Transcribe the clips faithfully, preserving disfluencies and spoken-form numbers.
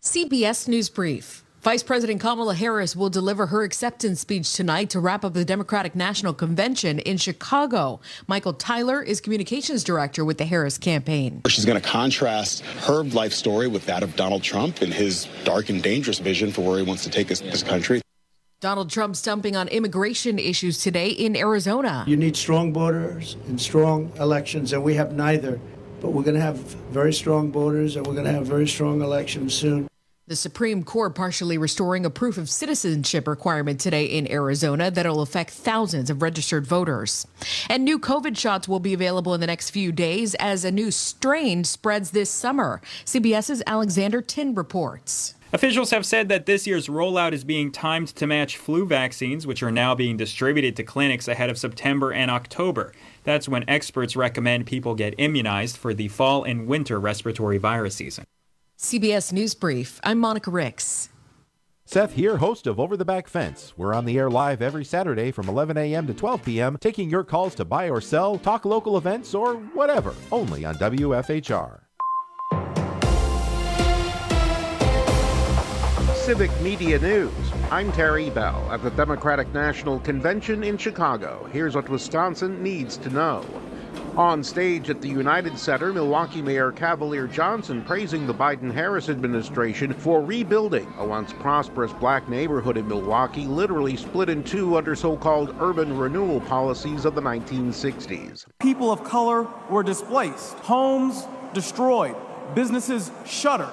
C B S News Brief. Vice President Kamala Harris will deliver her acceptance speech tonight to wrap up the Democratic National Convention in Chicago. Michael Tyler is communications director with the Harris campaign. She's going to contrast her life story with that of Donald Trump and his dark and dangerous vision for where he wants to take this, this country. Donald Trump stumping on immigration issues today in Arizona. You need strong borders and strong elections, and we have neither. But we're going to have very strong borders, and we're going to have very strong elections soon. The Supreme Court partially restoring a proof of citizenship requirement today in Arizona that will affect thousands of registered voters. And new COVID shots will be available in the next few days as a new strain spreads this summer. CBS's Alexander Tin reports. Officials have said that this year's rollout is being timed to match flu vaccines, which are now being distributed to clinics ahead of September and October. That's when experts recommend people get immunized for the fall and winter respiratory virus season. C B S News Brief. I'm Monica Ricks. Seth here, host of Over the Back Fence. We're on the air live every Saturday from eleven a.m. to twelve p.m., taking your calls to buy or sell, talk local events, or whatever, only on W F H R. Civic Media News. I'm Terry Bell at the Democratic National Convention in Chicago. Here's what Wisconsin needs to know. On stage at the United Center, Milwaukee Mayor Cavalier Johnson praising the Biden-Harris administration for rebuilding a once prosperous black neighborhood in Milwaukee, literally split in two under so-called urban renewal policies of the nineteen sixties. People of color were displaced, homes destroyed, businesses shuttered,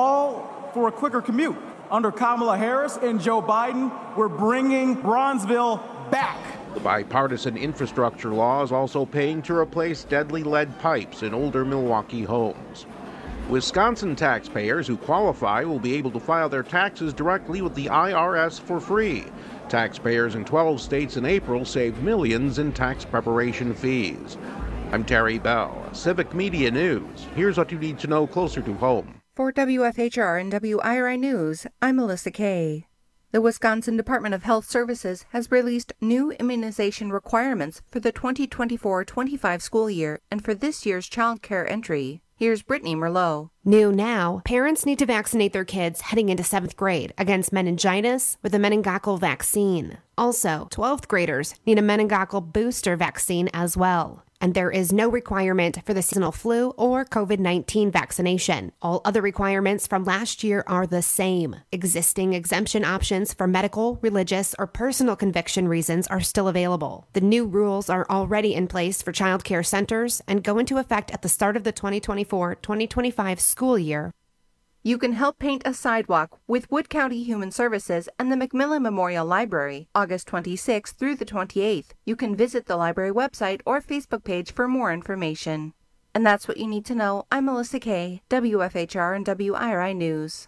all for a quicker commute. Under Kamala Harris and Joe Biden, we're bringing Bronzeville back. The bipartisan infrastructure law is also paying to replace deadly lead pipes in older Milwaukee homes. Wisconsin taxpayers who qualify will be able to file their taxes directly with the I R S for free. Taxpayers in twelve states in April saved millions in tax preparation fees. I'm Terry Bell, Civic Media News. Here's what you need to know closer to home. For W F H R and W I R I News, I'm Melissa Kay. The Wisconsin Department of Health Services has released new immunization requirements for the twenty twenty-four twenty-five school year and for this year's child care entry. Here's Brittany Merlot. New now, parents need to vaccinate their kids heading into seventh grade against meningitis with a meningococcal vaccine. Also, twelfth graders need a meningococcal booster vaccine as well. And there is no requirement for the seasonal flu or COVID nineteen vaccination. All other requirements from last year are the same. Existing exemption options for medical, religious, or personal conviction reasons are still available. The new rules are already in place for child care centers and go into effect at the start of the twenty twenty-four twenty twenty-five school year. You can help paint a sidewalk with Wood County Human Services and the Macmillan Memorial Library, August twenty-sixth through the twenty-eighth. You can visit the library website or Facebook page for more information. And that's what you need to know. I'm Melissa Kay, W F H R and W I R I News.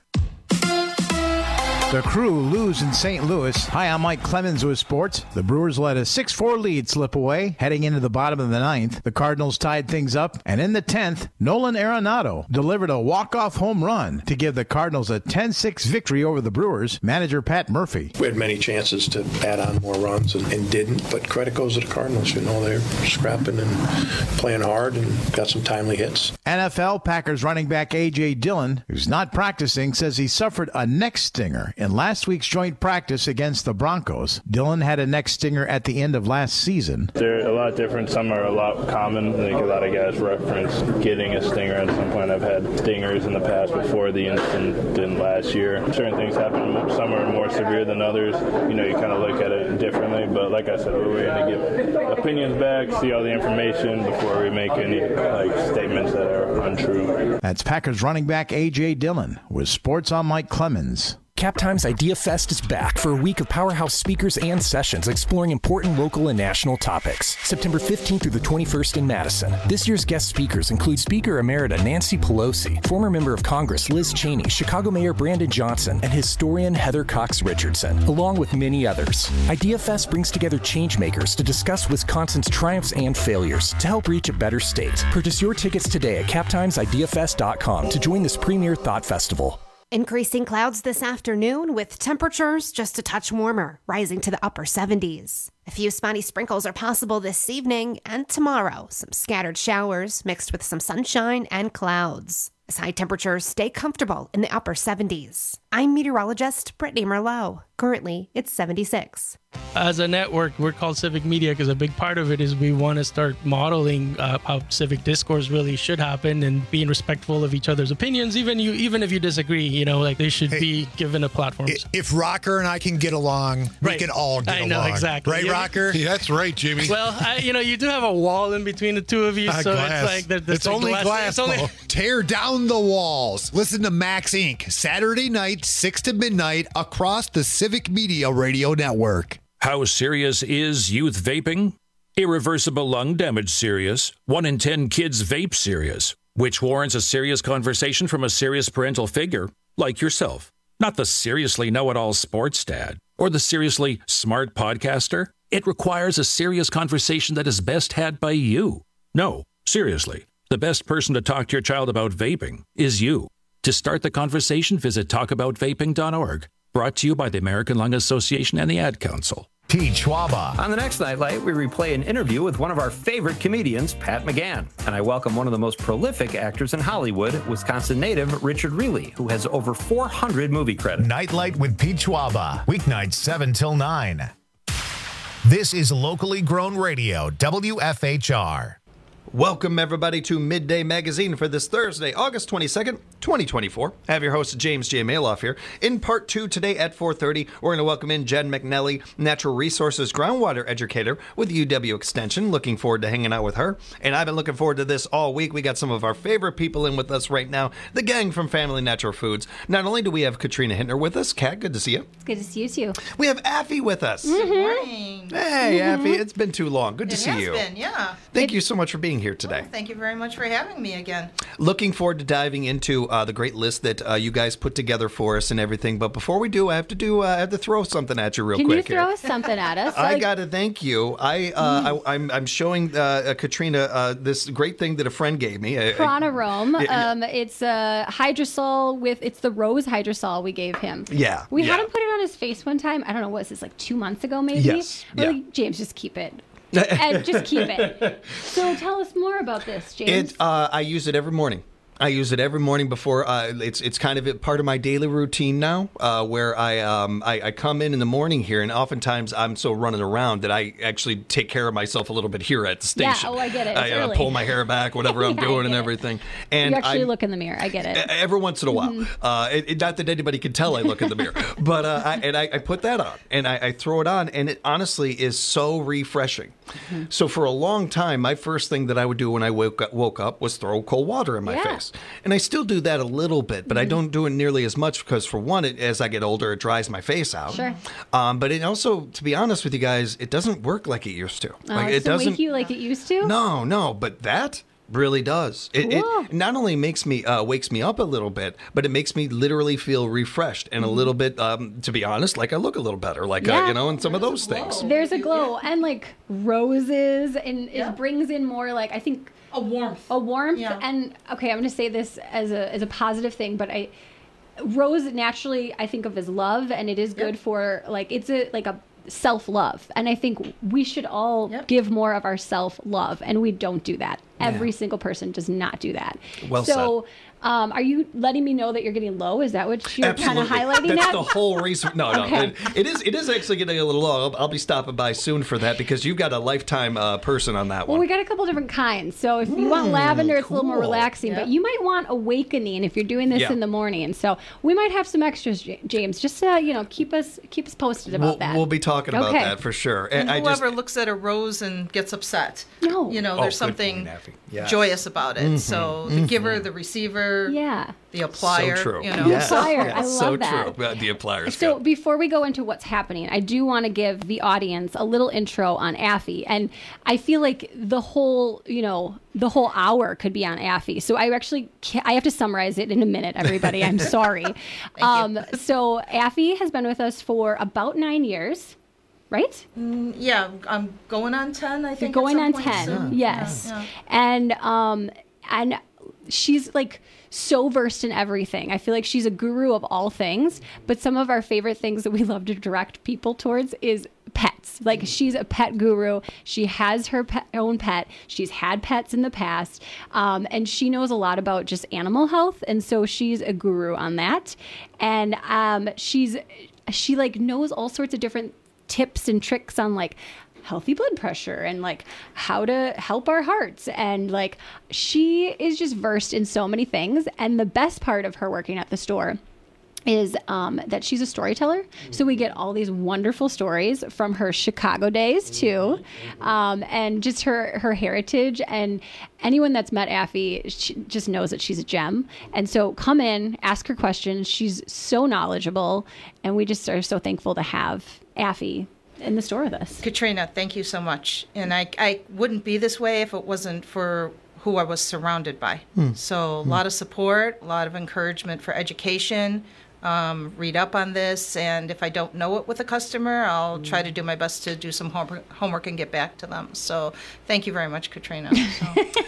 The Crew lose in Saint Louis. Hi, I'm Mike Clemens with sports. The Brewers let a six four lead slip away heading into the bottom of the ninth. The Cardinals tied things up, and in the tenth, Nolan Arenado delivered a walk-off home run to give the Cardinals a ten six victory over the Brewers. Manager Pat Murphy. We had many chances to add on more runs and, and didn't, but credit goes to the Cardinals. You know, they're scrapping and playing hard and got some timely hits. N F L Packers running back A J. Dillon, who's not practicing, says he suffered a neck stinger in last week's joint practice against the Broncos. Dillon had a neck stinger at the end of last season. They're a lot different. Some are a lot common. I think a lot of guys reference getting a stinger at some point. I've had stingers in the past before the incident than last year. Certain things happen. Some are more severe than others. You know, you kind of look at it differently. But like I said, we're going to give opinions back, see all the information before we make any like statements that are untrue. That's Packers running back A J. Dillon with Sports on Mike Clemens. Captime's Idea Fest is back for a week of powerhouse speakers and sessions exploring important local and national topics. September fifteenth through the twenty-first in Madison. This year's guest speakers include Speaker Emerita Nancy Pelosi, former member of Congress Liz Cheney, Chicago Mayor Brandon Johnson, and historian Heather Cox Richardson, along with many others. Idea Fest brings together changemakers to discuss Wisconsin's triumphs and failures to help reach a better state. Purchase your tickets today at captimes idea fest dot com to join this premier thought festival. Increasing clouds this afternoon with temperatures just a touch warmer, rising to the upper seventies. A few spotty sprinkles are possible this evening and tomorrow. Some scattered showers mixed with some sunshine and clouds. as high temperatures stay comfortable in the upper seventies. I'm meteorologist Brittany Merlot. Currently, it's seventy-six. As a network, we're called Civic Media because a big part of it is we want to start modeling uh, how civic discourse really should happen and being respectful of each other's opinions. Even you, even if you disagree, you know, like they should hey, be given a platform. If Rocker and I can get along, right. we can all get I along. I know, exactly. Right, yeah. Rocker? Yeah, that's right, Jimmy. Well, I, you know, you do have a wall in between the two of you, uh, so glass. it's like... There, there's it's like only glass. glass. It's only... Tear down the walls. Listen to Max Incorporated. Saturday night, six to midnight, across the Civic Media Radio Network. How serious is youth vaping? Irreversible lung damage serious. One in ten kids vape serious, which warrants a serious conversation from a serious parental figure like yourself. Not the seriously know-it-all sports dad or the seriously smart podcaster. It requires a serious conversation that is best had by you. No, seriously, the best person to talk to your child about vaping is you. To start the conversation, visit talk about vaping dot org. Brought to you by the American Lung Association and the Ad Council. Pete Schwaba. On the next Nightlight, we replay an interview with one of our favorite comedians, Pat McGann. And I welcome one of the most prolific actors in Hollywood, Wisconsin native Richard Reilly, who has over four hundred movie credits. Nightlight with Pete Schwaba. Weeknights seven till nine. This is locally grown radio, W F H R. Welcome, everybody, to Midday Magazine for this Thursday, August twenty-second, twenty twenty-four. I have your host, James J. Maloff, here. In part two today at four thirty, we're going to welcome in Jen McNelly, Natural Resources Groundwater Educator with U W Extension. Looking forward to hanging out with her. And I've been looking forward to this all week. We got some of our favorite people in with us right now, the gang from Family Natural Foods. Not only do we have Katrina Hintner with us. Kat, good to see you. It's good to see you, too. We have Affy with us. Mm-hmm. Good morning. Hey, mm-hmm. Affy, it's been too long. Good to it see has you. Been, yeah. Thank it, you so much for being here today. Well, thank you very much for having me again. Looking forward to diving into uh, the great list that uh, you guys put together for us and everything. But before we do, I have to do. Uh, I have to throw something at you real Can quick. Can you throw here. something at us? I like... got to thank you. I, uh, mm. I I'm I'm showing uh, uh, Katrina uh, this great thing that a friend gave me. Pronarome. I, I, um, it's a hydrosol with it's the rose hydrosol we gave him. Yeah. We yeah. had him put it on his face one time. I don't know what was this like two months ago maybe. Yes. We're yeah. like, James, just keep it. And just keep it. So tell us more about this, James. It, uh, I use it every morning. I use it every morning before. Uh, it's it's kind of a part of my daily routine now, uh, where I, um, I I come in in the morning here, and oftentimes I'm so running around that I actually take care of myself a little bit here at the station. Yeah, oh, I get it. It's I uh, pull my hair back, whatever I'm yeah, doing, and everything. And you actually I, look in the mirror. I get it. Every once in a while, mm-hmm. uh, it, it, not that anybody can tell I look in the mirror, but uh, I, and I, I put that on, and I, I throw it on, and it honestly is so refreshing. Mm-hmm. So for a long time, my first thing that I would do when I woke up, woke up was throw cold water in my yeah. face, and I still do that a little bit, but mm-hmm. I don't do it nearly as much because, for one, it, as I get older, it dries my face out. Sure. Um, but it also, to be honest with you guys, it doesn't work like it used to. Uh, like it, it doesn't wake you like it used to. No, no, but that really does. It, cool. it not only makes me uh, wakes me up a little bit, but it makes me literally feel refreshed and mm-hmm. a little bit, um, to be honest, like I look a little better, like yeah. uh, you know, and some of those things. There's a glow, and like roses, and yeah. it brings in more like I think a warmth, a warmth. Yeah. And okay, I'm going to say this as a as a positive thing, but I rose naturally I think of as love, and it is good yep. for like it's a like a self-love, and I think we should all yep. give more of our self-love, and we don't do that. Yeah. Every single person does not do that. Well so said. Um, are you letting me know that you're getting low? Is that what you're kind of highlighting? That's that? the whole reason. No, no. Okay. It, it is It is actually getting a little low. I'll, I'll be stopping by soon for that because you've got a lifetime uh, person on that well, one. Well, we got a couple different kinds. So if you mm, want lavender, it's cool. a little more relaxing. Yep. But you might want awakening if you're doing this yeah. in the morning. So we might have some extras, James. Just to, you know, keep us keep us posted about we'll, that. We'll be talking about okay. that for sure. And, and whoever I just, looks at a rose and gets upset, no, you know, oh, there's something yes. joyous about it. Mm-hmm. So the mm-hmm. giver, the receiver, yeah. the applier. So true. You know? Yes. Applier. Yes. I love so that. true. The applier. So good. Before we go into what's happening, I do want to give the audience a little intro on Affy, and I feel like the whole, you know, the whole hour could be on Affy. So I actually, can't, I have to summarize it in a minute, everybody. I'm sorry. um, so Affy has been with us for about nine years. Right? Mm, yeah, I'm going on ten, I think. You're going on point ten, soon. yes. Yeah. And um, and she's like so versed in everything. I feel like she's a guru of all things, but some of our favorite things that we love to direct people towards is pets. Like she's a pet guru. She has her pet, own pet. She's had pets in the past. Um, and she knows a lot about just animal health. And so she's a guru on that. And um, she's, she like knows all sorts of different tips and tricks on like healthy blood pressure and like how to help our hearts. And like, she is just versed in so many things. And the best part of her working at the store is um, that she's a storyteller. So we get all these wonderful stories from her Chicago days too. Um, and just her, her heritage, and anyone that's met Affy she just knows that she's a gem. And so come in, ask her questions. She's so knowledgeable, and we just are so thankful to have Affy in the store with us. Katrina, thank you so much. And I, I wouldn't be this way if it wasn't for who I was surrounded by. Hmm. So a Hmm. lot of support, a lot of encouragement for education. Um, read up on this, and if I don't know it with a customer, I'll try to do my best to do some homework, homework and get back to them. So thank you very much, Katrina. So.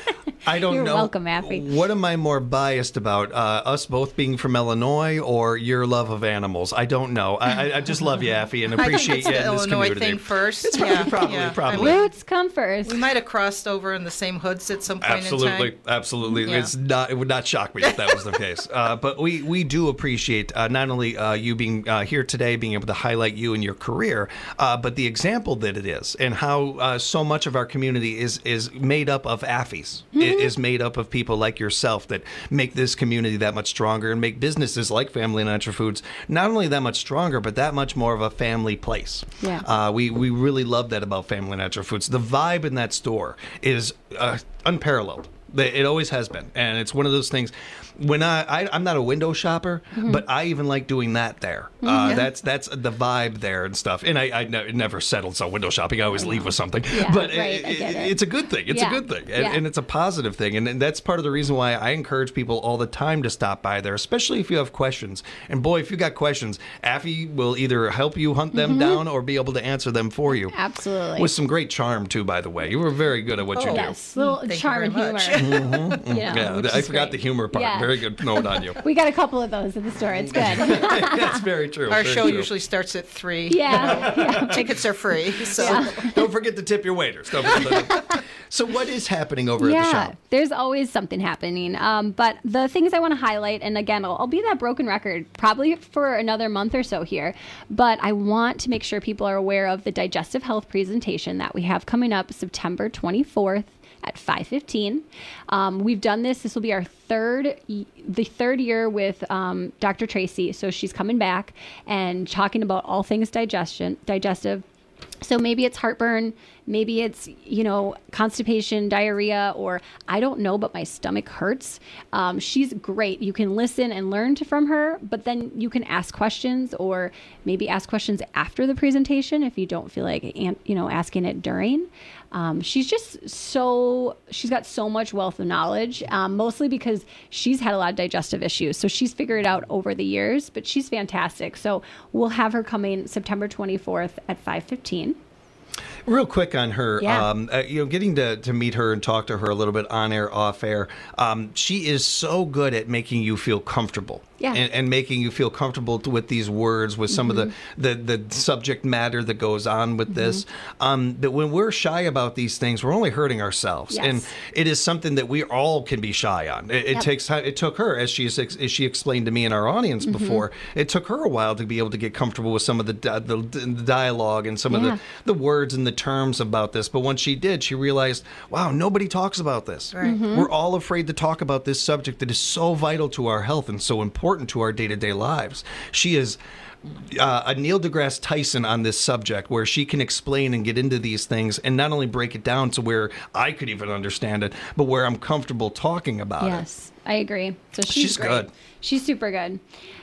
I don't You're know. welcome, Affy. What am I more biased about? Uh, us both being from Illinois or your love of animals? I don't know. I, I- I just love you, Affy, and appreciate I you think it's in the this Illinois community. thing first. It's probably, yeah, probably, yeah. probably. I mean, Roots come first. we might have crossed over in the same hoods at some point in Absolutely, time. absolutely. Yeah. It's not. It would not shock me if that was the case. Uh, but we we do appreciate uh, not only uh, you being uh, here today, being able to highlight you and your career, uh, but the example that it is, and how uh, so much of our community is is made up of Affys. Mm-hmm. It is made up of people like yourself that make this community that much stronger, and make businesses like Family Natural Foods not only that much stronger, but that much more of a family place. Yeah. Uh, we we really love that about Family Natural Foods. The vibe in that store is uh, unparalleled. It always has been, and it's one of those things. When I, I I'm not a window shopper, Mhm. but I even like doing that there. Mhm. Uh, Yeah. That's that's the vibe there and stuff. And I, I ne- never settled on window shopping. I always leave with something. Yeah, but right, it, I get it- it. it's a good thing. It's Yeah. a good thing, and, Yeah. and it's a positive thing. And, and that's part of the reason why I encourage people all the time to stop by there, especially if you have questions. And boy, if you got questions, Affy will either help you hunt them Mhm. down or be able to answer them for you. Absolutely. With some great charm too, by the way. You were very good at what you do. Yes, little Thank you charm very and humor. much. Mhm. You know, yeah, which I is forgot great. the humor part. Yeah. Very good note on you. We got a couple of those in the store. It's good. That's very true. Our very show true. usually starts at three. Yeah, You know. Tickets are free. So. Don't forget to tip your waiters. Don't forget to- so what is happening over yeah, at the shop? there's always something happening. Um, but the things I want to highlight, and again, I'll, I'll be that broken record probably for another month or so here, but I want to make sure people are aware of the digestive health presentation that we have coming up September twenty-fourth at five fifteen. Um, we've done this. This will be our third, the third year with um, Doctor Tracy. So she's coming back and talking about all things digestion, digestive. So maybe it's heartburn, maybe it's, you know, constipation, diarrhea, or I don't know, but my stomach hurts. Um, she's great. You can listen and learn to, from her, but then you can ask questions, or maybe ask questions after the presentation if you don't feel like, you know, asking it during. Um, she's just so, she's got so much wealth of knowledge, um, mostly because she's had a lot of digestive issues. So she's figured it out over the years, but she's fantastic. So we'll have her coming September twenty-fourth at five fifteen. Real quick on her, Yeah. um, uh, you know, getting to, to meet her and talk to her a little bit on air, off air. Um, she is so good at making you feel comfortable. Yeah. And, and making you feel comfortable to, with these words, with some Mhm. of the, the, the subject matter that goes on with this. Um, but when we're shy about these things, we're only hurting ourselves. Yes. And it is something that we all can be shy on. It, it Yep. takes time. It took her, as she, as she explained to me and our audience Mhm. before, it took her a while to be able to get comfortable with some of the, di- the, the dialogue and some of Yeah. the, the words and the terms about this. But once she did, she realized, wow, nobody talks about this. Right. Mhm. We're all afraid to talk about this subject that is so vital to our health and so important to our day-to-day lives. She is uh, a Neil deGrasse Tyson on this subject, where she can explain and get into these things and not only break it down to where I could even understand it, but where I'm comfortable talking about it. Yes, I agree. So she's, She's great. good. She's super good.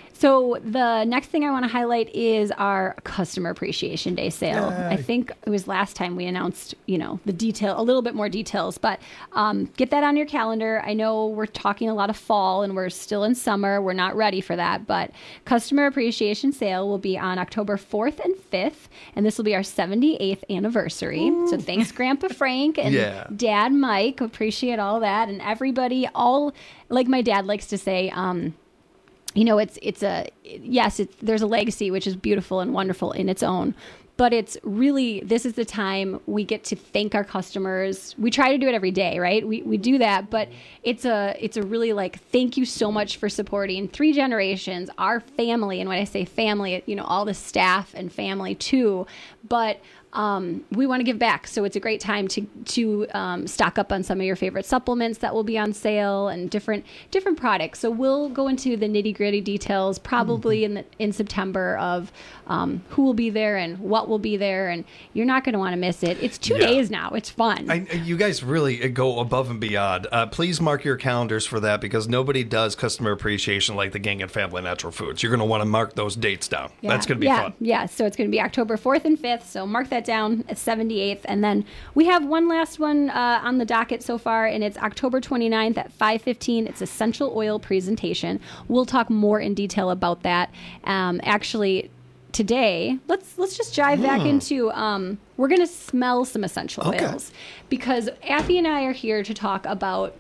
So the next thing I want to highlight is our Customer Appreciation Day sale. Yay. I think it was last time we announced, you know, the detail, a little bit more details, but um, get that on your calendar. I know we're talking a lot of fall and we're still in summer. We're not ready for that, but Customer Appreciation Sale will be on October fourth and fifth, and this will be our seventy-eighth anniversary. So thanks, Grandpa Frank and Yeah. Dad Mike. Appreciate all that, and everybody, all, like my dad likes to say, um, you know, it's it's a yes, it, there's a legacy which is beautiful and wonderful in its own, but it's really, this is the time we get to thank our customers. We try to do it every day, right? We we do that, but it's a it's a really like, thank you so much for supporting three generations, our family. And when I say family, you know, all the staff and family too, but Um, we want to give back. So it's a great time to to um, stock up on some of your favorite supplements that will be on sale and different different products. So we'll go into the nitty gritty details probably mm-hmm. in the, in September of um, who will be there and what will be there, and you're not going to want to miss it. It's two Yeah. days now. It's fun. I, you guys really go above and beyond. Uh, please mark your calendars for that, because nobody does customer appreciation like the gang at Family Natural Foods. You're going to want to mark those dates down. Yeah. That's going to be yeah. fun. Yeah, so it's going to be October fourth and fifth. So mark that down at seventy-eighth. And then we have one last one uh, on the docket so far, and it's October twenty-ninth at five fifteen. It's essential oil presentation. We'll talk more in detail about that. Um, actually, today, let's let's just dive back Mm. into, um, we're going to smell some essential Okay. oils, because Affy and I are here to talk about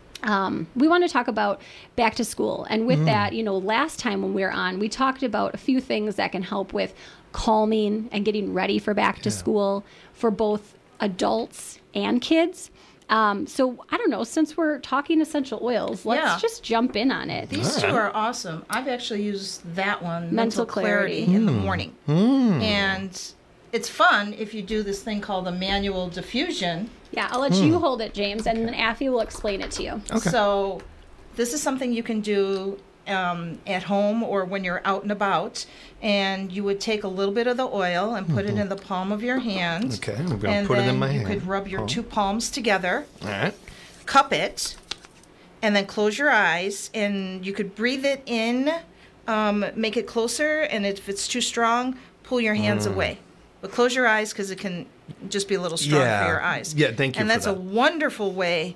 Um, we want to talk about back to school. And with Mm. that, you know, last time when we were on, we talked about a few things that can help with calming and getting ready for back to school for both adults and kids. Um, so I don't know, since we're talking essential oils, let's Yeah. just jump in on it. These two are awesome. I've actually used that one, Mental Mental Clarity. Clarity, in the Mm. morning. Mm. And it's fun if you do this thing called a manual diffusion. Yeah, I'll let Hmm. you hold it, James, and then Affy will explain it to you. So this is something you can do um, at home or when you're out and about. And you would take a little bit of the oil and put Mhm. it in the palm of your hand. Okay, I'm gonna and put it in then my you hand. could rub your Palm. two palms together. All right. Cup it, and then close your eyes, and you could breathe it in, um, make it closer, and if it's too strong, pull your hands Mm. away. But close your eyes, because it can just be a little strong Yeah. for your eyes. Yeah, thank you And for that's that. a wonderful way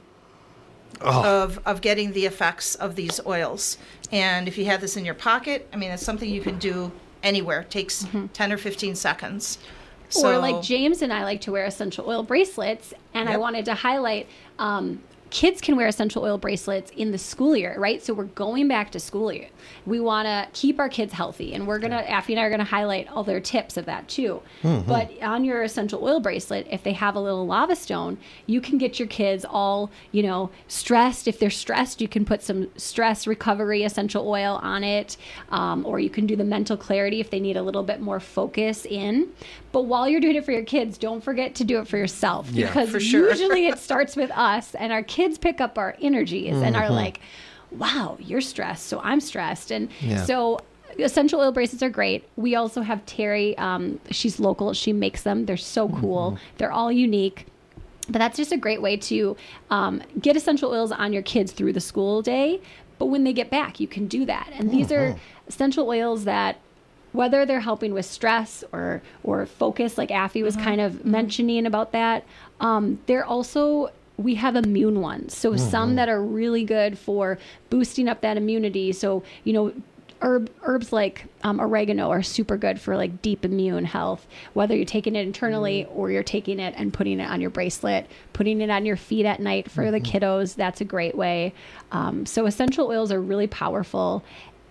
Oh. of, of getting the effects of these oils. And if you have this in your pocket, I mean, it's something you can do anywhere. It takes ten or fifteen seconds. Or like James and I like to wear essential oil bracelets, and I Yep. wanted to highlight um, kids can wear essential oil bracelets in the school year, right? So we're going back to school year. We want to keep our kids healthy, and we're gonna Affy and I are gonna highlight all their tips of that too. Mhm. But on your essential oil bracelet, if they have a little lava stone, you can get your kids all, you know, stressed. If they're stressed, you can put some stress recovery essential oil on it, um, or you can do the mental clarity if they need a little bit more focus in. But while you're doing it for your kids, don't forget to do it for yourself, Yeah. because For sure. usually it starts with us, and our kids pick up our energies and are Mhm. like, wow, you're stressed, so I'm stressed. And Yeah. so essential oil bracelets are great. We also have Terry. Um, she's local. She makes them. They're so cool. They're all unique. But that's just a great way to um, get essential oils on your kids through the school day. But when they get back, you can do that. And these are essential oils that, whether they're helping with stress or or focus, like Affy was kind of mentioning about that, um, they're also, we have immune ones. So some Mhm. that are really good for boosting up that immunity. So, you know, herb herbs like um, oregano are super good for like deep immune health, whether you're taking it internally or you're taking it and putting it on your bracelet, putting it on your feet at night for the kiddos. That's a great way. Um, so essential oils are really powerful,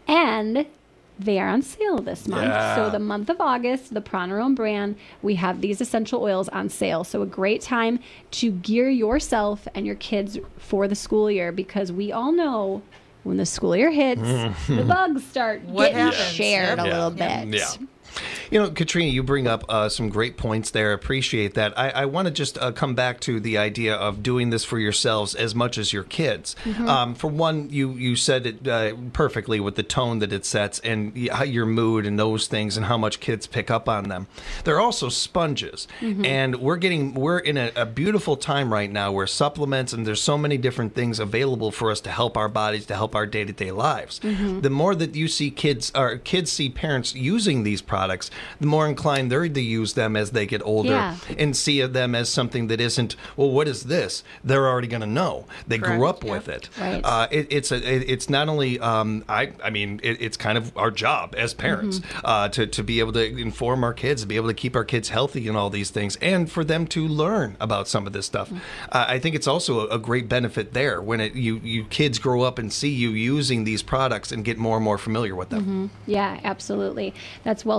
and they are on sale this month. Yeah. So the month of August, the Pronarome brand, we have these essential oils on sale. So a great time to gear yourself and your kids for the school year, because we all know when the school year hits, the bugs start What getting happens? shared Yep. a little Yeah. bit. Yeah. You know, Katrina, you bring up uh, some great points there. Appreciate that. I, I want to just uh, come back to the idea of doing this for yourselves as much as your kids. Mhm. Um, for one, you you said it uh, perfectly with the tone that it sets and y- how your mood and those things and how much kids pick up on them. They're also sponges, Mhm. and we're getting we're in a, a beautiful time right now where supplements and there's so many different things available for us to help our bodies, to help our day to day lives. Mhm. The more that you see kids or kids see parents using these products, the more inclined they're to use them as they get older Yeah. and see them as something that isn't, well, what is this? They're already going to know. They grew Correct, up with it. Right. Uh, it. It's a. It, it's not only. Um, I. I mean, it, it's kind of our job as parents Mhm. uh, to to be able to inform our kids, to be able to keep our kids healthy and all these things, and for them to learn about some of this stuff. Mm-hmm. Uh, I think it's also a, a great benefit there when it you you kids grow up and see you using these products and get more and more familiar with them. Mhm. Yeah, absolutely. That's well said, James.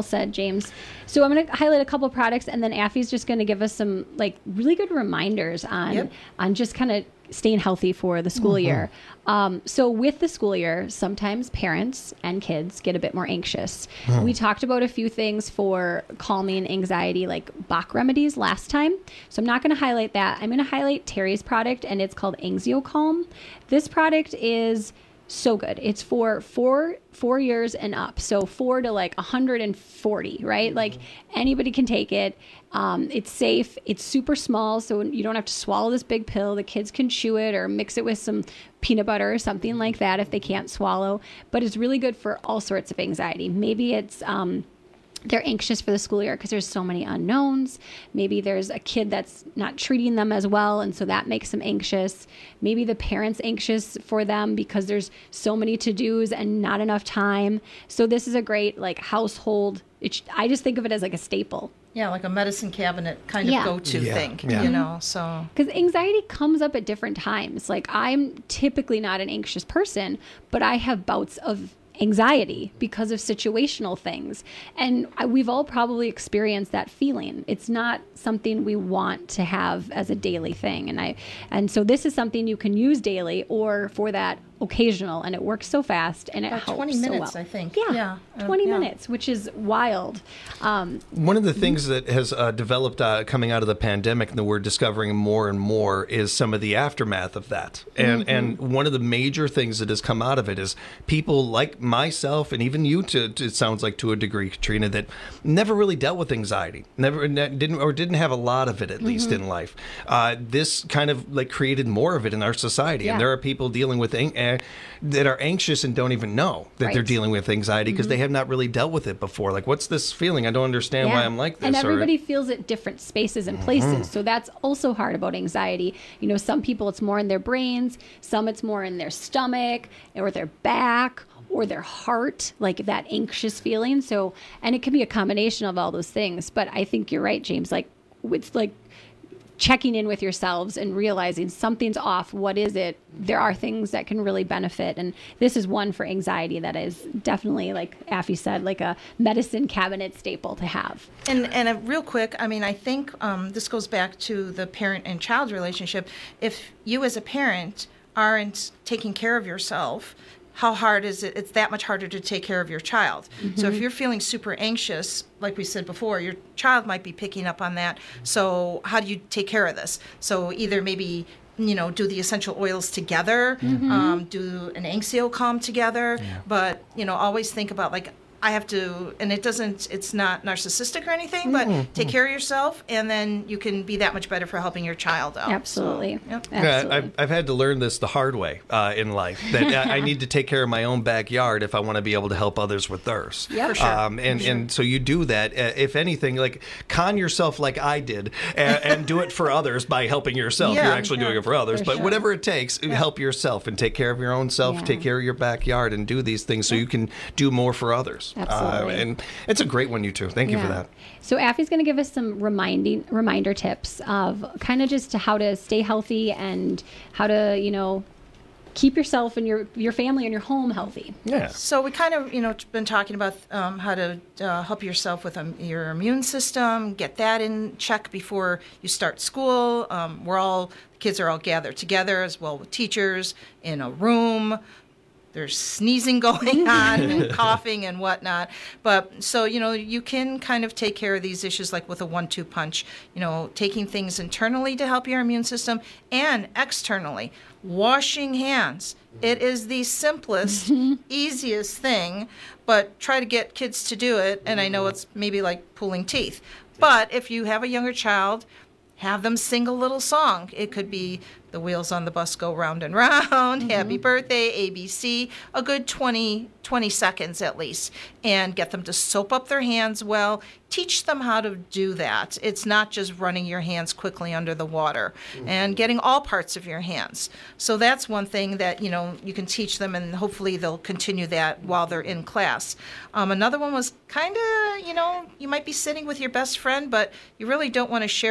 James. So I'm going to highlight a couple products, and then Affy's just going to give us some like really good reminders on Yep. on just kind of staying healthy for the school Mhm. year. Um, so with the school year, sometimes parents and kids get a bit more anxious. Hmm. We talked about a few things for calming anxiety, like Bach remedies last time. So I'm not going to highlight that. I'm going to highlight Terry's product, and it's called AngioCalm. This product is so good. It's for four four years and up. So four to like one hundred forty, right? Like anybody can take it. Um, it's safe. It's super small, so you don't have to swallow this big pill. The kids can chew it or mix it with some peanut butter or something like that if they can't swallow. But it's really good for all sorts of anxiety. Maybe it's um, they're anxious for the school year because there's so many unknowns. Maybe there's a kid that's not treating them as well, and so that makes them anxious. Maybe the parent's anxious for them because there's so many to-dos and not enough time. So this is a great like household. It, I just think of it as like a staple. Yeah, like a medicine cabinet kind of Yeah. go-to Yeah. thing, Yeah. you know, so. Because anxiety comes up at different times. Like I'm typically not an anxious person, but I have bouts of anxiety because of situational things. And I, we've all probably experienced that feeling. It's not something we want to have as a daily thing. And I, and so this is something you can use daily or for that occasional, and it works so fast and it About helps twenty so minutes, well. I think. Yeah, Yeah. Uh, twenty yeah. minutes, which is wild. Um, One of the things that has uh, developed uh, coming out of the pandemic and that we're discovering more and more is some of the aftermath of that. And Mhm. and one of the major things that has come out of it is people like myself and even you, to, to it sounds like to a degree, Katrina, that never really dealt with anxiety, never ne- didn't or didn't have a lot of it at least Mhm. in life. Uh, this kind of like created more of it in our society, Yeah. and there are people dealing with ang- uh, that are anxious and don't even know that they're Right. dealing with anxiety because Mhm. they have not really dealt with it before. Like, what's this feeling? I don't understand why Yeah. I'm like this. And or- everybody feels it different spaces and places. Mhm. So that's also hard about anxiety. You know, some people it's more in their brains, some it's more in their stomach or their back or their heart, like that anxious feeling. So, and it can be a combination of all those things. But I think you're right, James. Like, it's like checking in with yourselves and realizing something's off. What is it? There are things that can really benefit. And this is one for anxiety that is definitely, like Affy said, like a medicine cabinet staple to have. And and uh, real quick, I mean, I think um, this goes back to the parent and child relationship. If you as a parent aren't taking care of yourself, how hard is it? It's that much harder to take care of your child. So if Mhm. you're feeling super anxious, like we said before, your child might be picking up on that. So how do you take care of this? So either maybe, you know, do the essential oils together, Mhm. um, do an AngioCalm together, but, you know, always think about like, I have to, and it doesn't, it's not narcissistic or anything, but Mm. take care of yourself, and then you can be that much better for helping your child out. Absolutely. So, yep. Yeah, I've, I've had to learn this the hard way uh, in life, that I I need to take care of my own backyard if I want to be able to help others with theirs. Yep. For sure. Um, and, For sure. and so you do that. Uh, if anything, like con yourself like I did and, and do it for others by helping yourself. Yeah, You're actually yeah, doing it for others. for but sure. whatever it takes, help yourself and take care of your own self, Yeah. take care of your backyard and do these things so you can do more for others. Absolutely. Uh, and it's a great one, you two. Thank you for Yeah. that. So Affy's going to give us some reminding reminder tips of kind of just how to stay healthy and how to, you know, keep yourself and your your family and your home healthy. Yeah. So we kind of, you know, been talking about um, how to uh, help yourself with um, your immune system, get that in check before you start school. Um, we're all, kids are all gathered together as well with teachers in a room. There's sneezing going on and coughing and whatnot. But so, you know, you can kind of take care of these issues like with a one two punch, you know, taking things internally to help your immune system and externally. Washing hands. It is the simplest, easiest thing, but try to get kids to do it. And I know it's maybe like pulling teeth. But if you have a younger child, have them sing a little song. It could be The Wheels on the Bus Go Round and Round, Happy Birthday, A B C, a good twenty, twenty seconds at least, and get them to soap up their hands well. Teach them how to do that. It's not just running your hands quickly under the water and getting all parts of your hands. So that's one thing that, you know, you can teach them, and hopefully they'll continue that while they're in class. Um, another one was kind of, you know, you might be sitting with your best friend, but you really don't want to share that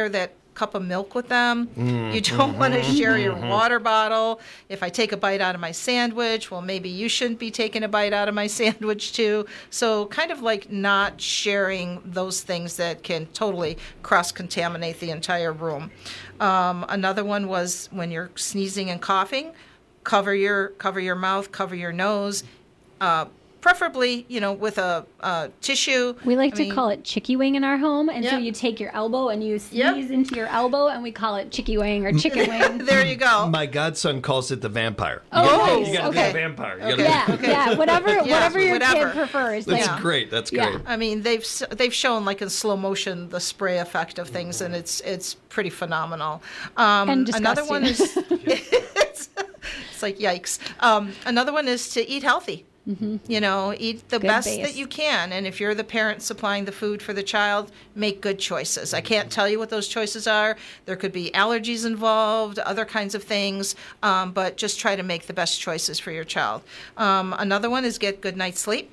cup of milk with them. Mm. You don't want to share your Mhm. water bottle. If I take a bite out of my sandwich, well, maybe you shouldn't be taking a bite out of my sandwich too. So kind of like not sharing those things that can totally cross-contaminate the entire room. Um, another one was when you're sneezing and coughing, cover your cover your mouth, cover your nose. Uh, Preferably, you know, with a, a tissue. We like I to mean- call it chicky wing in our home, and so Yep. you take your elbow and you sneeze Yep. into your elbow, and we call it chicky wing or chicken wing. There you go. My godson calls it the vampire. Oh, you gotta, nice. you gotta Okay. do the vampire. You Okay. gotta- Okay. Yeah, whatever, Yeah, whatever your whatever. kid prefers. That's like- great. That's Yeah. great. I mean, they've s- they've shown like in slow motion the spray effect of things, and it's it's pretty phenomenal. Um, And another one is it's, it's like yikes. Um, another one is to eat healthy. You know, eat the Good best base. that you can. And if you're the parent supplying the food for the child, make good choices. I can't tell you what those choices are. There could be allergies involved, other kinds of things, um, but just try to make the best choices for your child. Um, another one is get good night's sleep.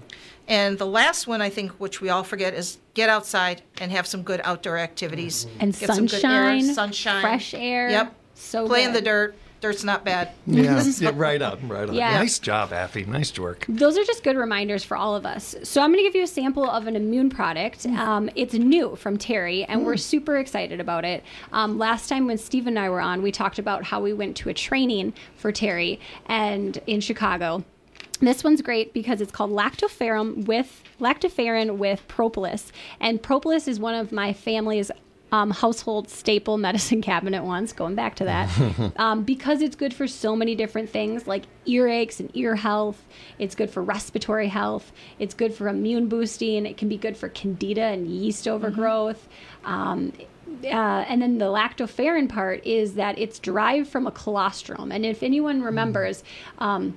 And the last one, I think, which we all forget, is get outside and have some good outdoor activities. And get some good air, sunshine, sunshine, fresh air. Yep. So Play in good. the dirt. Dirt's not bad. Yeah, yeah, right on, right on. Yeah. Nice job, Affy. Nice work. Those are just good reminders for all of us. So I'm going to give you a sample of an immune product. Um, it's new from Terry, and we're super excited about it. Um, last time when Steve and I were on, we talked about how we went to a training for Terry and in Chicago. This one's great because it's called lactoferrin with lactoferrin with propolis, and propolis is one of my family's Um, household staple medicine cabinet ones, going back to that, um, because it's good for so many different things like earaches and ear health. It's good for respiratory health. It's good for immune boosting. It can be good for candida and yeast overgrowth. Um, uh, and then the lactoferrin part is that it's derived from a colostrum. And if anyone remembers, um,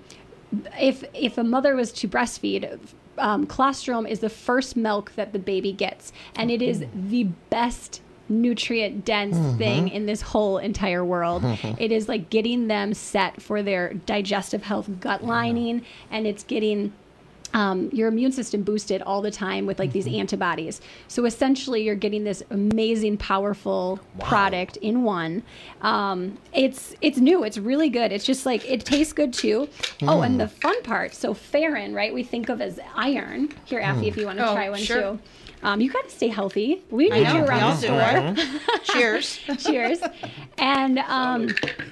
if if a mother was to breastfeed, um, colostrum is the first milk that the baby gets, and it is the best nutrient dense Mhm. thing in this whole entire world. It is like getting them set for their digestive health, gut lining, and it's getting um, your immune system boosted all the time with like these antibodies. So essentially you're getting this amazing, powerful product in one. Um, it's it's new. It's really good. It's just like, it tastes good too. Oh, and the fun part, so ferrin, right, we think of as iron. Here, Affy, if you want to Oh, try one sure. too. Um, you got to stay healthy. We I need know, you we around all the do, store. right? Cheers. Cheers. And um,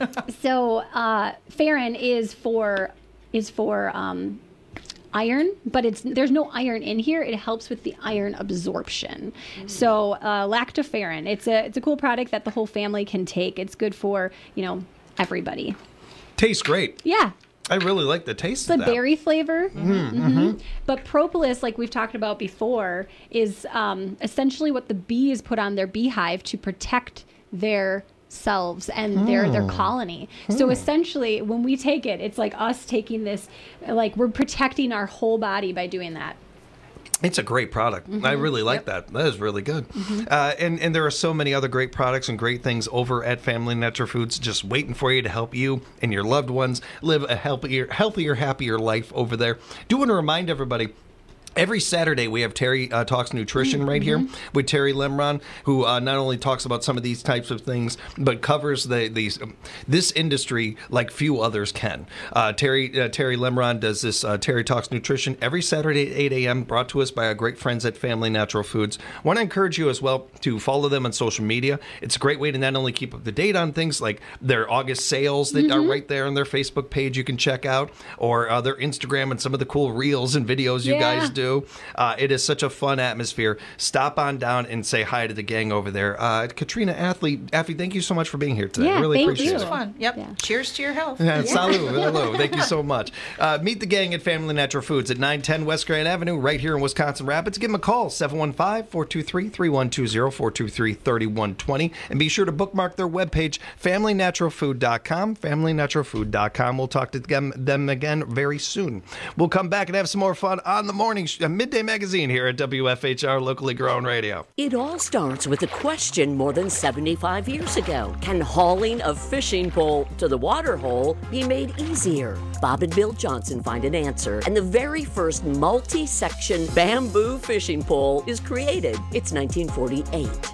so uh, ferrin is for is for um, iron, but it's there's no iron in here. It helps with the iron absorption. So uh, lactoferrin, it's a it's a cool product that the whole family can take. It's good for, you know, everybody. Tastes great. Yeah. I really like the taste It's of the that. berry flavor. Mhm, Mhm. mhm. But propolis, like we've talked about before, is um, essentially what the bees put on their beehive to protect their selves and their their Hmm. colony. So Hmm. essentially, when we take it, it's like us taking this, like we're protecting our whole body by doing that. It's a great product. I Mhm. really like that. That is really good. Mhm. Uh, and, and there are so many other great products and great things over at Family Natural Foods just waiting for you to help you and your loved ones live a healthier, healthier, happier life over there. Do want to remind everybody, every Saturday we have Terry uh, Talks Nutrition right here with Terry Lemron, who uh, not only talks about some of these types of things, but covers the these um, this industry like few others can. Uh, Terry uh, Terry Lemron does this uh, Terry Talks Nutrition every Saturday at eight a.m. brought to us by our great friends at Family Natural Foods. Want to encourage you as well to follow them on social media. It's a great way to not only keep up to date on things like their August sales that are right there on their Facebook page you can check out, or uh, their Instagram and some of the cool reels and videos you Yeah. guys do. Uh, it is such a fun atmosphere. Stop on down and say hi to the gang over there. Uh, Katrina Athlete, Affy, thank you so much for being here today. I really appreciate It it. was fun. Yep. Cheers to your health. Yeah, Salud. Hello. Thank you so much. Uh, meet the gang at Family Natural Foods at nine ten West Grand Avenue, right here in Wisconsin Rapids. Give them a call, seven one five, four two three, three one two zero, four two three, three one two zero. And be sure to bookmark their webpage, family natural food dot com, family natural food dot com. We'll talk to them, them again very soon. We'll come back and have some more fun on the morning sh- uh, Midday Magazine here at W F H R Locally Grown Radio. It all starts with a question more than seventy-five years ago. Can hauling a fishing pole to the water hole be made easier? Bob and Bill Johnson find an answer, and the very first multi-section bamboo fishing pole is created. It's nineteen forty-eight.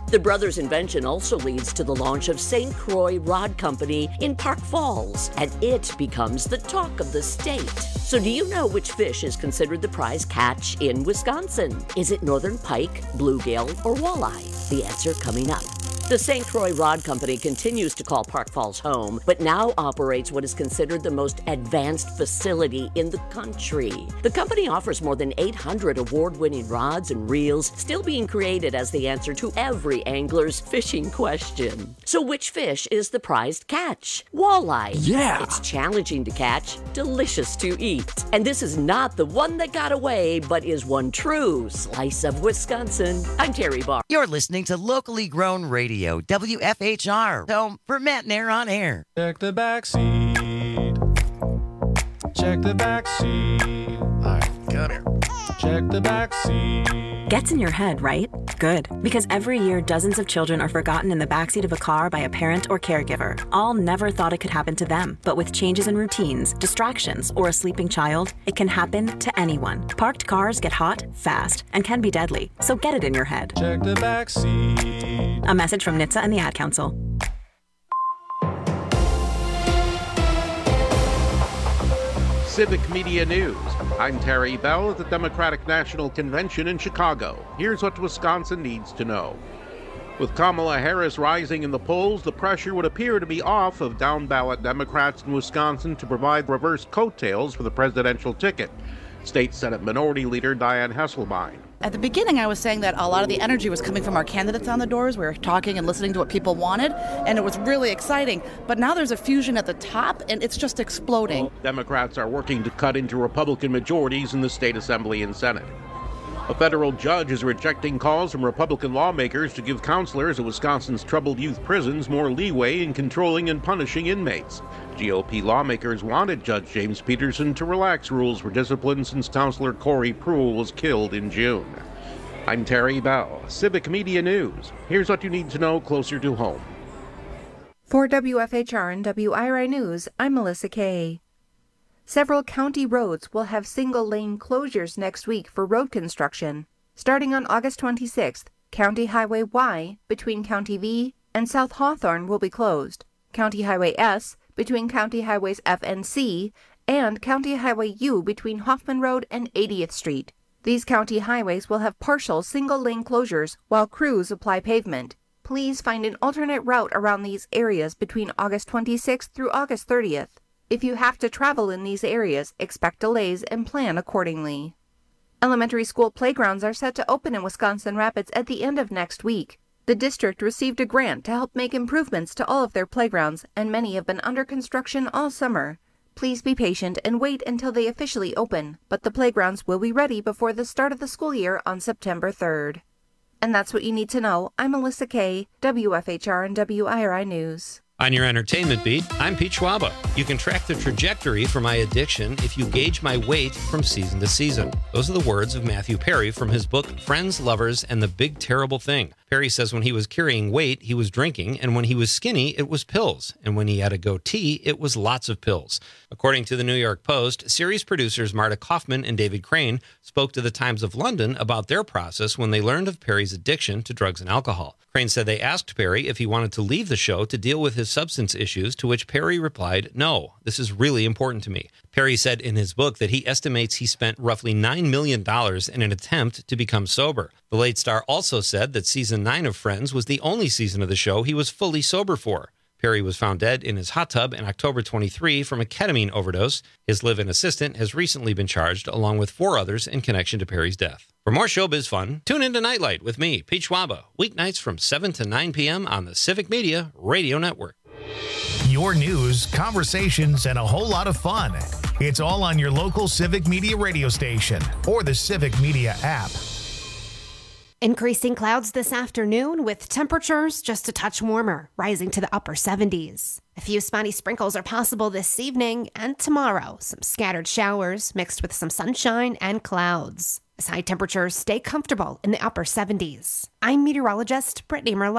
The brothers' invention also leads to the launch of Saint Croix Rod Company in Park Falls, and it becomes the talk of the state. So do you know which fish is considered the prize catch in Wisconsin? Is it northern pike, bluegill, or walleye? The answer coming up. The Saint Croix Rod Company continues to call Park Falls home, but now operates what is considered the most advanced facility in the country. The company offers more than eight hundred award-winning rods and reels, still being created as the answer to every angler's fishing question. So which fish is the prized catch? Walleye. Yeah! It's challenging to catch, delicious to eat. And this is not the one that got away, but is one true slice of Wisconsin. I'm Terry Barr. You're listening to Locally Grown Radio. W F H R, home for Matt Nair on air. Check the back seat. Check the back seat. All right, come here. Check the back seat. Gets in your head, right? Good. Because every year, dozens of children are forgotten in the backseat of a car by a parent or caregiver. All never thought it could happen to them. But with changes in routines, distractions, or a sleeping child, it can happen to anyone. Parked cars get hot, fast, and can be deadly. So get it in your head. Check the back seat. A message from N H T S A and the Ad Council. Civic Media News. I'm Terry Bell at the Democratic National Convention in Chicago. Here's what Wisconsin needs to know. With Kamala Harris rising in the polls, the pressure would appear to be off of down-ballot Democrats in Wisconsin to provide reverse coattails for the presidential ticket. State Senate Minority Leader Dianne Hesselbein. At the beginning, I was saying that a lot of the energy was coming from our candidates on the doors. We were talking and listening to what people wanted, and it was really exciting. But now there's a fusion at the top, and it's just exploding. Democrats are working to cut into Republican majorities in the state assembly and Senate. A federal judge is rejecting calls from Republican lawmakers to give counselors at Wisconsin's troubled youth prisons more leeway in controlling and punishing inmates. G O P lawmakers wanted Judge James Peterson to relax rules for discipline since counselor Corey Pruill was killed in June. I'm Terry Bell, Civic Media News. Here's what you need to know closer to home. For W F H R and W I R I News, I'm Melissa Kay. Several county roads will have single-lane closures next week for road construction. Starting on August twenty-sixth, County Highway Y between County V and South Hawthorne will be closed. County Highway S between County Highways F and C, and County Highway U between Hoffman Road and eightieth Street. These county highways will have partial single-lane closures while crews apply pavement. Please find an alternate route around these areas between August twenty-sixth through August thirtieth. If you have to travel in these areas, expect delays and plan accordingly. Elementary school playgrounds are set to open in Wisconsin Rapids at the end of next week. The district received a grant to help make improvements to all of their playgrounds, and many have been under construction all summer. Please be patient and wait until they officially open, but the playgrounds will be ready before the start of the school year on September third. And that's what you need to know. I'm Melissa Kay, W F H R and W I R I News. On your entertainment beat, I'm Pete Schwaba. You can track the trajectory for my addiction if you gauge my weight from season to season. Those are the words of Matthew Perry from his book, Friends, Lovers, and the Big Terrible Thing. Perry says when he was carrying weight, he was drinking, and when he was skinny, it was pills. And when he had a goatee, it was lots of pills. According to the New York Post, series producers Marta Kaufman and David Crane spoke to the Times of London about their process when they learned of Perry's addiction to drugs and alcohol. Crane said they asked Perry if he wanted to leave the show to deal with his substance issues, to which Perry replied, "No, this is really important to me." Perry said in his book that he estimates he spent roughly nine million dollars in an attempt to become sober. The late star also said that season nine of Friends was the only season of the show he was fully sober for. Perry was found dead in his hot tub in October twenty-three from a ketamine overdose. His live-in assistant has recently been charged, along with four others, in connection to Perry's death. For more showbiz fun, tune into Nightlight with me, Pete Schwaba, weeknights from seven to nine p.m. on the Civic Media Radio Network. Your news, conversations, and a whole lot of fun. It's all on your local Civic Media radio station or the Civic Media app. Increasing clouds this afternoon with temperatures just a touch warmer, rising to the upper seventies. A few spotty sprinkles are possible this evening and tomorrow. Some scattered showers mixed with some sunshine and clouds. As high temperatures stay comfortable in the upper seventies. I'm meteorologist Brittany Merlot.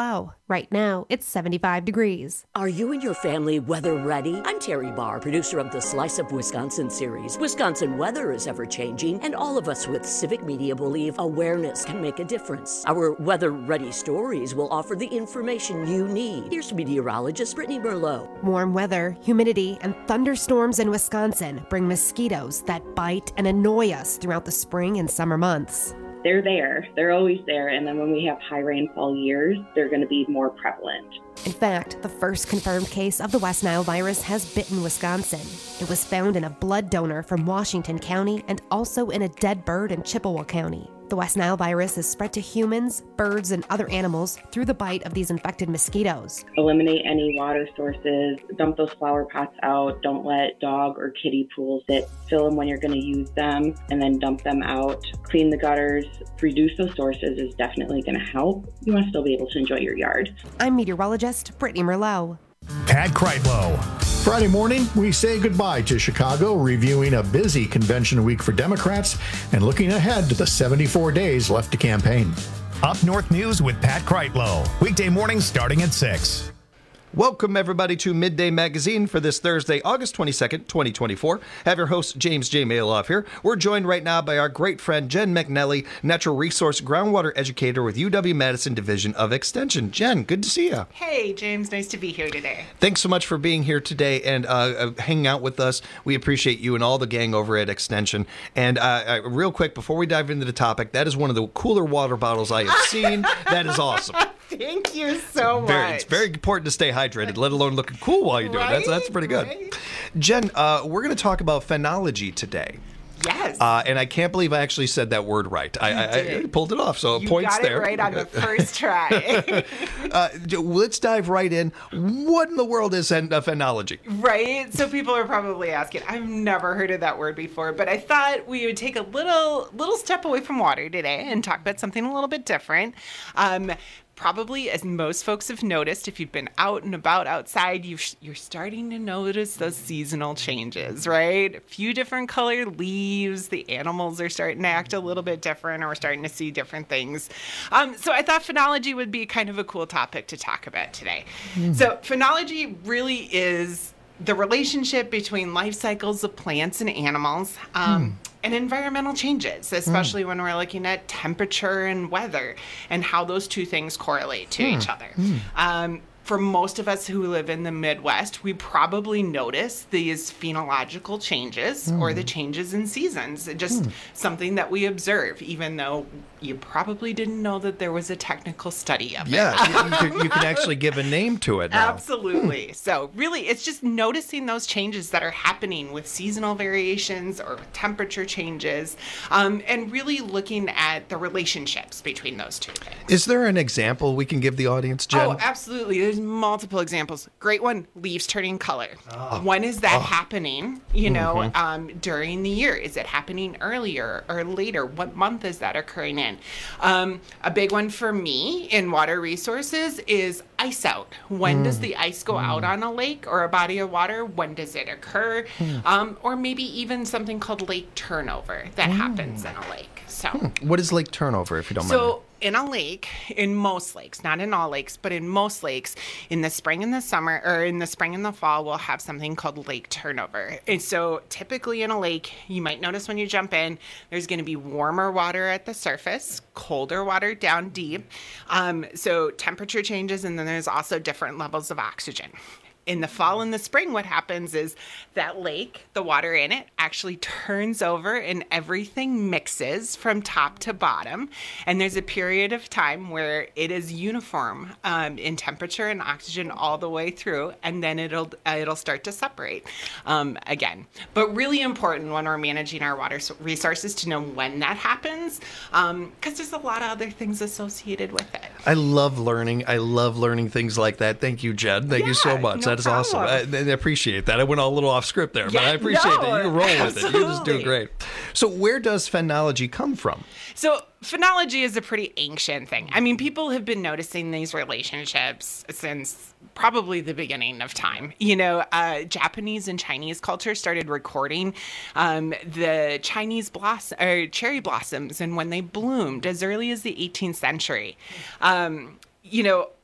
Right now, it's seventy-five degrees. Are you and your family weather ready? I'm Terry Barr, producer of the Slice of Wisconsin series. Wisconsin weather is ever-changing, and all of us with Civic Media believe awareness can make a difference. Our weather-ready stories will offer the information you need. Here's meteorologist Brittany Merlot. Warm weather, humidity, and thunderstorms in Wisconsin bring mosquitoes that bite and annoy us throughout the spring and summer months. They're there. They're always there. And then when we have high rainfall years, they're going to be more prevalent. In fact, the first confirmed case of the West Nile virus has bitten Wisconsin. It was found in a blood donor from Washington County and also in a dead bird in Chippewa County. The West Nile virus is spread to humans, birds, and other animals through the bite of these infected mosquitoes. Eliminate any water sources, dump those flower pots out, don't let dog or kitty pools sit, fill them when you're going to use them, and then dump them out. Clean the gutters, reduce those sources is definitely going to help. You want to still be able to enjoy your yard. I'm meteorologist Brittany Merlot. Pat Kreitlow. Friday morning, we say goodbye to Chicago, reviewing a busy convention week for Democrats and looking ahead to the seventy-four days left to campaign. Up North News with Pat Kreitlow. Weekday mornings starting at six. Welcome, everybody, to Midday Magazine for this Thursday, August twenty-second, twenty twenty-four. Have your host, James J. Maloff here. We're joined right now by our great friend, Jen McNelly, natural resource groundwater educator with U W-Madison Division of Extension. Jen, good to see you. Hey, James. Nice to be here today. Thanks so much for being here today and uh, uh, hanging out with us. We appreciate you and all the gang over at Extension. And uh, uh, real quick, before we dive into the topic, that is one of the cooler water bottles I have seen. That is awesome. Thank you so very, much. It's very important to stay hydrated, let alone looking cool while you're doing it. Right? That's, that's pretty good. Right? Jen, uh, we're going to talk about phenology today. Yes. Uh, and I can't believe I actually said that word right. I, I, I pulled it off, so you points got there. it right on the first try. uh, let's dive right in. What in the world is phen- uh, phenology? Right? So people are probably asking, I've never heard of that word before, but I thought we would take a little little step away from water today and talk about something a little bit different. Um, Probably, as most folks have noticed, if you've been out and about outside, you've, you're starting to notice those seasonal changes, right? A few different colored leaves. The animals are starting to act a little bit different, or we're starting to see different things. Um, so I thought phenology would be kind of a cool topic to talk about today. Mm. So phenology really is the relationship between life cycles of plants and animals. Um, mm. And environmental changes, especially mm. when we're looking at temperature and weather and how those two things correlate to mm. each other. Mm. Um, for most of us who live in the Midwest, we probably notice these phenological changes mm. or the changes in seasons. Just mm. something that we observe, even though you probably didn't know that there was a technical study of yeah, it. Yeah, you, you, you can actually give a name to it now. Absolutely. Hmm. So really, it's just noticing those changes that are happening with seasonal variations or temperature changes, um, and really looking at the relationships between those two things. Is there an example we can give the audience, Jen? Oh, absolutely. There's multiple examples. Great one, leaves turning color. Oh. When is that oh. happening, you know, mm-hmm. um, during the year? Is it happening earlier or later? What month is that occurring in? Um, a big one for me in water resources is ice out. When mm. does the ice go mm. out on a lake or a body of water? When does it occur? Mm. Um, or maybe even something called lake turnover that mm. happens in a lake. So, hmm. What is lake turnover, if you don't so, mind? So, in a lake, in most lakes, not in all lakes, but in most lakes, in the spring and the summer, or in the spring and the fall, we'll have something called lake turnover. And so typically in a lake, you might notice when you jump in, there's going to be warmer water at the surface, colder water down deep. Um, so temperature changes, and then there's also different levels of oxygen. In the fall and the spring, what happens is that lake, the water in it, actually turns over and everything mixes from top to bottom. And there's a period of time where it is uniform um, in temperature and oxygen all the way through, and then it'll uh, it'll start to separate um, again. But really important when we're managing our water resources to know when that happens, because um, there's a lot of other things associated with it. I love learning. I love learning things like that. Thank you, Jen. Thank yeah, you so much. No That is awesome. I, I appreciate that. I went all a little off script there, yeah, but I appreciate no, that. You roll with absolutely. it. You're just doing great. So where does phenology come from? So phenology is a pretty ancient thing. I mean, people have been noticing these relationships since probably the beginning of time. You know, uh, Japanese and Chinese culture started recording um, the Chinese blossom or cherry blossoms and when they bloomed as early as the eighteenth century. Um, you know,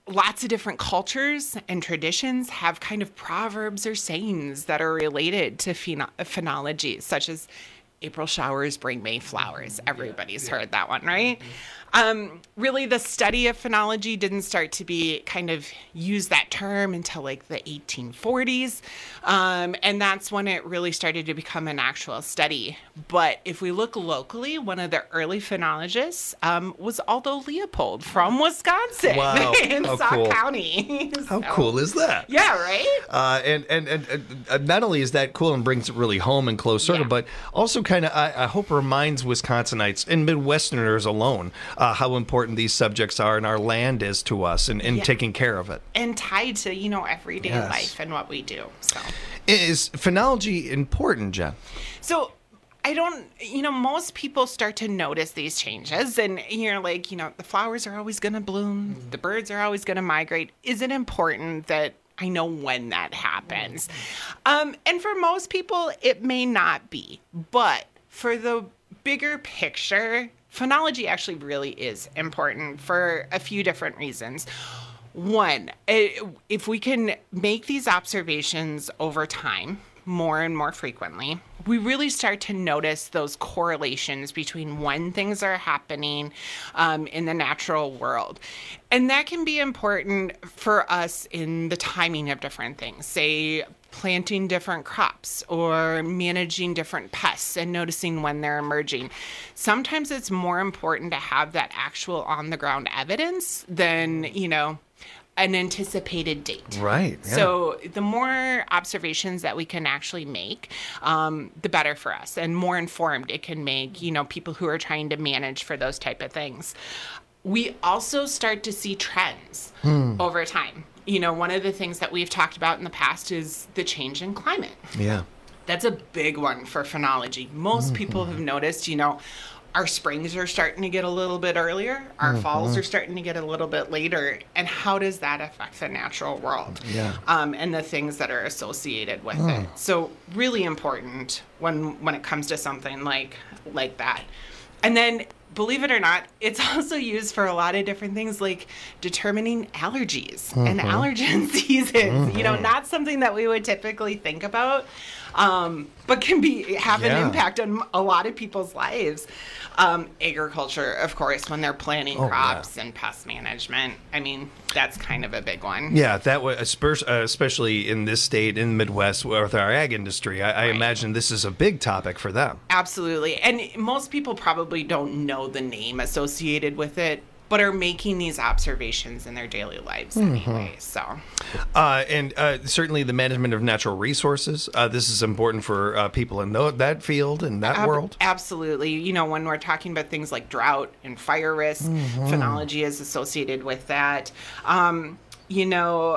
lots of different cultures and traditions have kind of proverbs or sayings that are related to pheno- phenology, such as April showers bring May flowers. Everybody's heard that one, right? Um, really, the study of phenology didn't start to be kind of use that term until like the eighteen forties. Um, and that's when it really started to become an actual study. But if we look locally, one of the early phenologists um, was Aldo Leopold from Wisconsin Wow. in How Sauk cool. County. How So- cool is that? Yeah, right? Uh, and, and, and, and not only is that cool and brings it really home and close circle, but also kind of, I, I hope, reminds Wisconsinites and Midwesterners alone uh, how important these subjects are and our land is to us and, and Yeah. taking care of it. And tied to, you know, everyday Yes. life and what we do. So. Is phenology important, Jen? So I don't, you know, most people start to notice these changes and you're like, you know, the flowers are always going to bloom. The birds are always going to migrate. Is it important that I know when that happens? Um, and for most people, it may not be. But for the bigger picture, phenology actually really is important for a few different reasons. One, if we can make these observations over time, more and more frequently, we really start to notice those correlations between when things are happening um, in the natural world. And that can be important for us in the timing of different things, say planting different crops or managing different pests and noticing when they're emerging. Sometimes it's more important to have that actual on-the-ground evidence than, you know, an anticipated date. Right. yeah. So the more observations that we can actually make, um, the better for us, and more informed it can make, you know, people who are trying to manage for those type of things. We also start to see trends Hmm. over time. You know, one of the things that we've talked about in the past is the change in climate. Yeah. That's a big one for phenology. Most Mm-hmm. people have noticed, you know, our springs are starting to get a little bit earlier. Our falls Mhm. are starting to get a little bit later. And how does that affect the natural world? Yeah. Um, and the things that are associated with Mm. it. So really important when when it comes to something like like that. And then, believe it or not, it's also used for a lot of different things like determining allergies and Mhm. allergen seasons. You know, Mhm. not something that we would typically think about, um, but can be have Yeah. an impact on a lot of people's lives. Um, agriculture, of course, when they're planting Oh, crops and pest management. I mean, that's kind of a big one. Yeah, that was especially in this state, in the Midwest, with our ag industry. I, I imagine this is a big topic for them. Absolutely. And most people probably don't know the name associated with it, but are making these observations in their daily lives Mhm. anyway. So, Uh, and uh, certainly the management of natural resources. Uh, this is important for uh, people in tho- that field and that Ab- world. Absolutely. You know, when we're talking about things like drought and fire risk, Mhm. phenology is associated with that. Um, you know,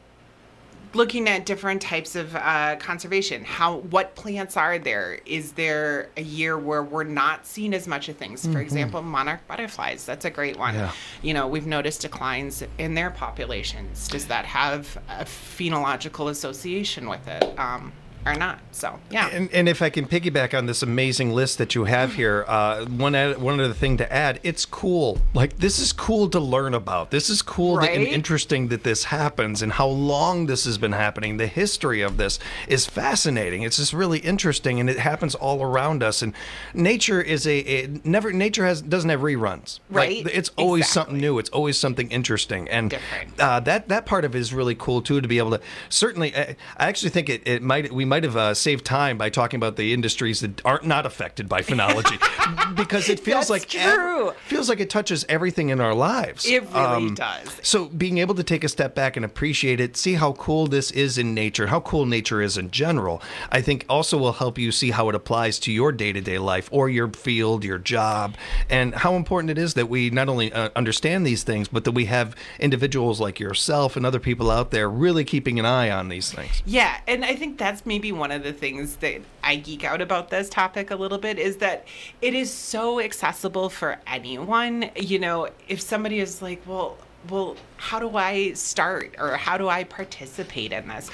looking at different types of uh, conservation, how what plants are there? Is there a year where we're not seeing as much of things? For Mhm. example, monarch butterflies. That's a great one. Yeah. You know, we've noticed declines in their populations. Does that have a phenological association with it? Um, or not? So, yeah. And, and if I can piggyback on this amazing list that you have here, uh, one ad- one other thing to add, it's cool. Like, this is cool to learn about. This is cool to- and Right? interesting that this happens and how long this has been happening. The history of this is fascinating. It's just really interesting, and it happens all around us. And nature is a, a never nature has doesn't have reruns. Right? Like, it's always something new. It's always something interesting, and uh, that that part of it is really cool too. To be able to certainly, I, I actually think it, it might we might have uh, saved time by talking about the industries that aren't not affected by phenology, because it feels That's like true. ev- feels like it touches everything in our lives. It really does. So being able to take a step back and appreciate it, see how cool this is in nature, how cool nature is in general, I think also will help you see how it applies to your day-to-day life or your field, your job, and how important it is that we not only uh, understand these things, but that we have individuals like yourself and other people out there really keeping an eye on these things. Yeah, and I think that's maybe one of the things that I geek out about this topic a little bit is that it is so accessible for anyone. You know, if somebody is like, well, well, how do I start or how do I participate in this?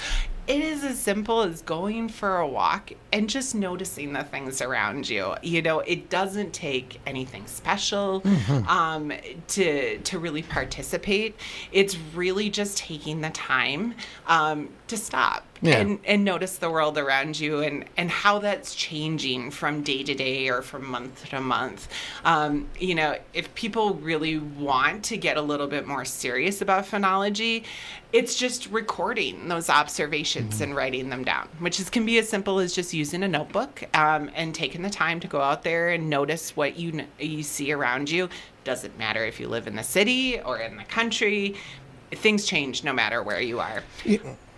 it is as simple as going for a walk and just noticing the things around you. You know, it doesn't take anything special mm-hmm. um, to to really participate. It's really just taking the time um, to stop yeah. and, and notice the world around you and, and how that's changing from day to day or from month to month. Um, you know, if people really want to get a little bit more serious about phenology, it's just recording those observations mm-hmm. and writing them down, which is, can be as simple as just using a notebook um, and taking the time to go out there and notice what you you see around you. Doesn't matter if you live in the city or in the country. Things change no matter where you are. Yeah.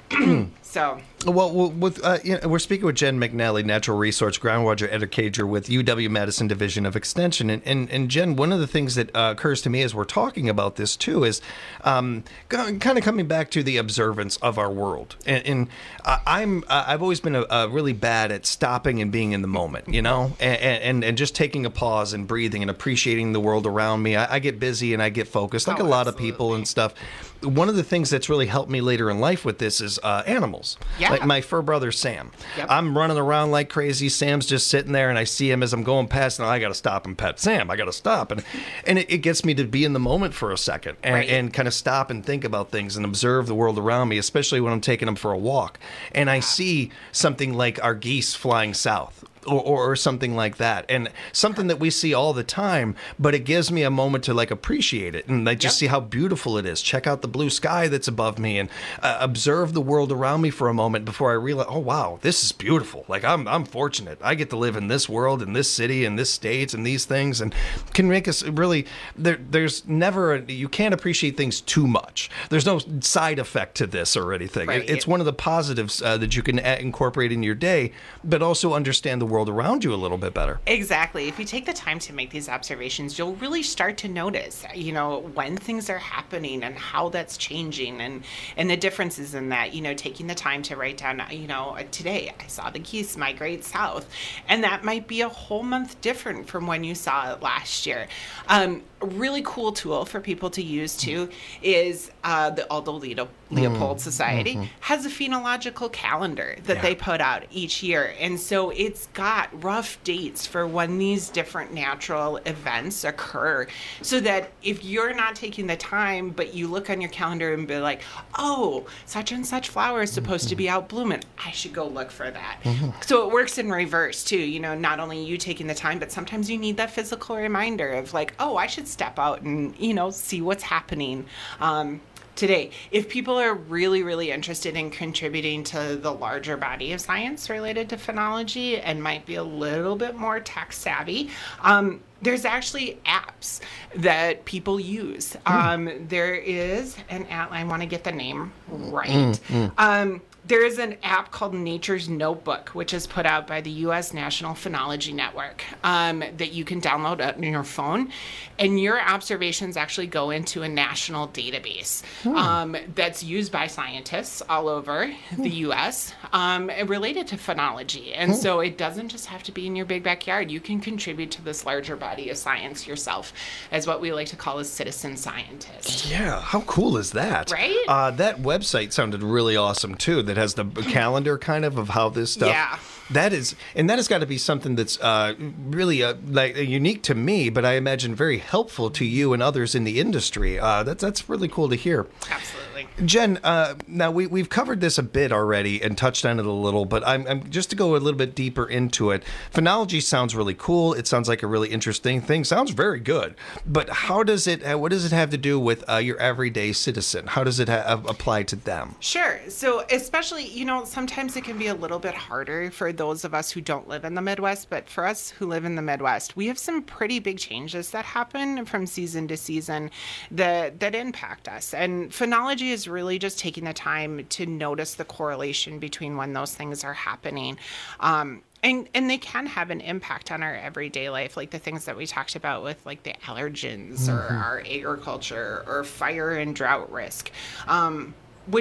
So, well, with uh, you know, we're speaking with Jen McNally, Natural Resource Groundwater Educator with U W-Madison Division of Extension, and, and and Jen, one of the things that uh, occurs to me as we're talking about this too is um, kind of coming back to the observance of our world, and, and uh, I'm uh, I've always been a, a really bad at stopping and being in the moment, you know, and, and and just taking a pause and breathing and appreciating the world around me. I, I get busy and I get focused, like oh, a lot absolutely. of people and stuff. One of the things that's really helped me later in life with this is uh, animals. Yeah. Like my fur brother, Sam. Yep. I'm running around like crazy. Sam's just sitting there, and I see him as I'm going past, and I got to stop and pet Sam. I got to stop. And and it, it gets me to be in the moment for a second and, right. and kind of stop and think about things and observe the world around me, especially when I'm taking them for a walk. And I see something like our geese flying south. Or, or something like that, and something that we see all the time, but it gives me a moment to like appreciate it, and I just yep. see how beautiful it is. Check out the blue sky that's above me, and uh, observe the world around me for a moment before I realize, oh wow, this is beautiful. Like I'm, I'm fortunate. I get to live in this world, in this city, in this state, and these things, and can make us really. There, there's never a, you can't appreciate things too much. There's no side effect to this or anything. Right. It, it's one of the positives uh, that you can a- incorporate in your day, but also understand the world around you a little bit better. Exactly. If you take the time to make these observations, you'll really start to notice, you know, when things are happening and how that's changing and, and the differences in that, you know, taking the time to write down, you know, today I saw the geese migrate south, and that might be a whole month different from when you saw it last year. Um, a really cool tool for people to use too is uh, the Aldo Leopold mm. Society mm-hmm. has a phenological calendar that yeah. they put out each year. And so it's got rough dates for when these different natural events occur, so that if you're not taking the time, but you look on your calendar and be like, oh, such and such flower is supposed mm-hmm. to be out blooming, I should go look for that. Mm-hmm. So it works in reverse too. You know, not only you taking the time, but sometimes you need that physical reminder of like, oh, I should step out and, you know, see what's happening. Um, Today, if people are really, really interested in contributing to the larger body of science related to phenology and might be a little bit more tech savvy, um, there's actually apps that people use. Mm. Um, there is an app, I want to get the name right. Mm, mm. Um, there is an app called Nature's Notebook, which is put out by the U S National Phenology Network, um, that you can download on your phone. And your observations actually go into a national database hmm. um, that's used by scientists all over hmm. the U S um, related to phenology. And hmm. so it doesn't just have to be in your big backyard. You can contribute to this larger body of science yourself as what we like to call a citizen scientist. Yeah, how cool is that? Right? Uh, that website sounded really awesome, too. That has the calendar kind of of how this stuff. Yeah. That is, and that has got to be something that's uh, really uh, like unique to me, but I imagine very helpful to you and others in the industry. Uh, that's that's really cool to hear. Absolutely. Jen, uh, now we we've covered this a bit already and touched on it a little, but I'm, I'm just to go a little bit deeper into it. Phenology sounds really cool. It sounds like a really interesting thing. Sounds very good. But how does it? What does it have to do with uh, your everyday citizen? How does it ha- apply to them? Sure. So especially, you know, sometimes it can be a little bit harder for those of us who don't live in the Midwest, but for us who live in the Midwest, we have some pretty big changes that happen from season to season that that impact us. And phenology is really just taking the time to notice the correlation between when those things are happening. Um, And and they can have an impact on our everyday life, like the things that we talked about with like the allergens mm-hmm. or our agriculture or fire and drought risk, um, which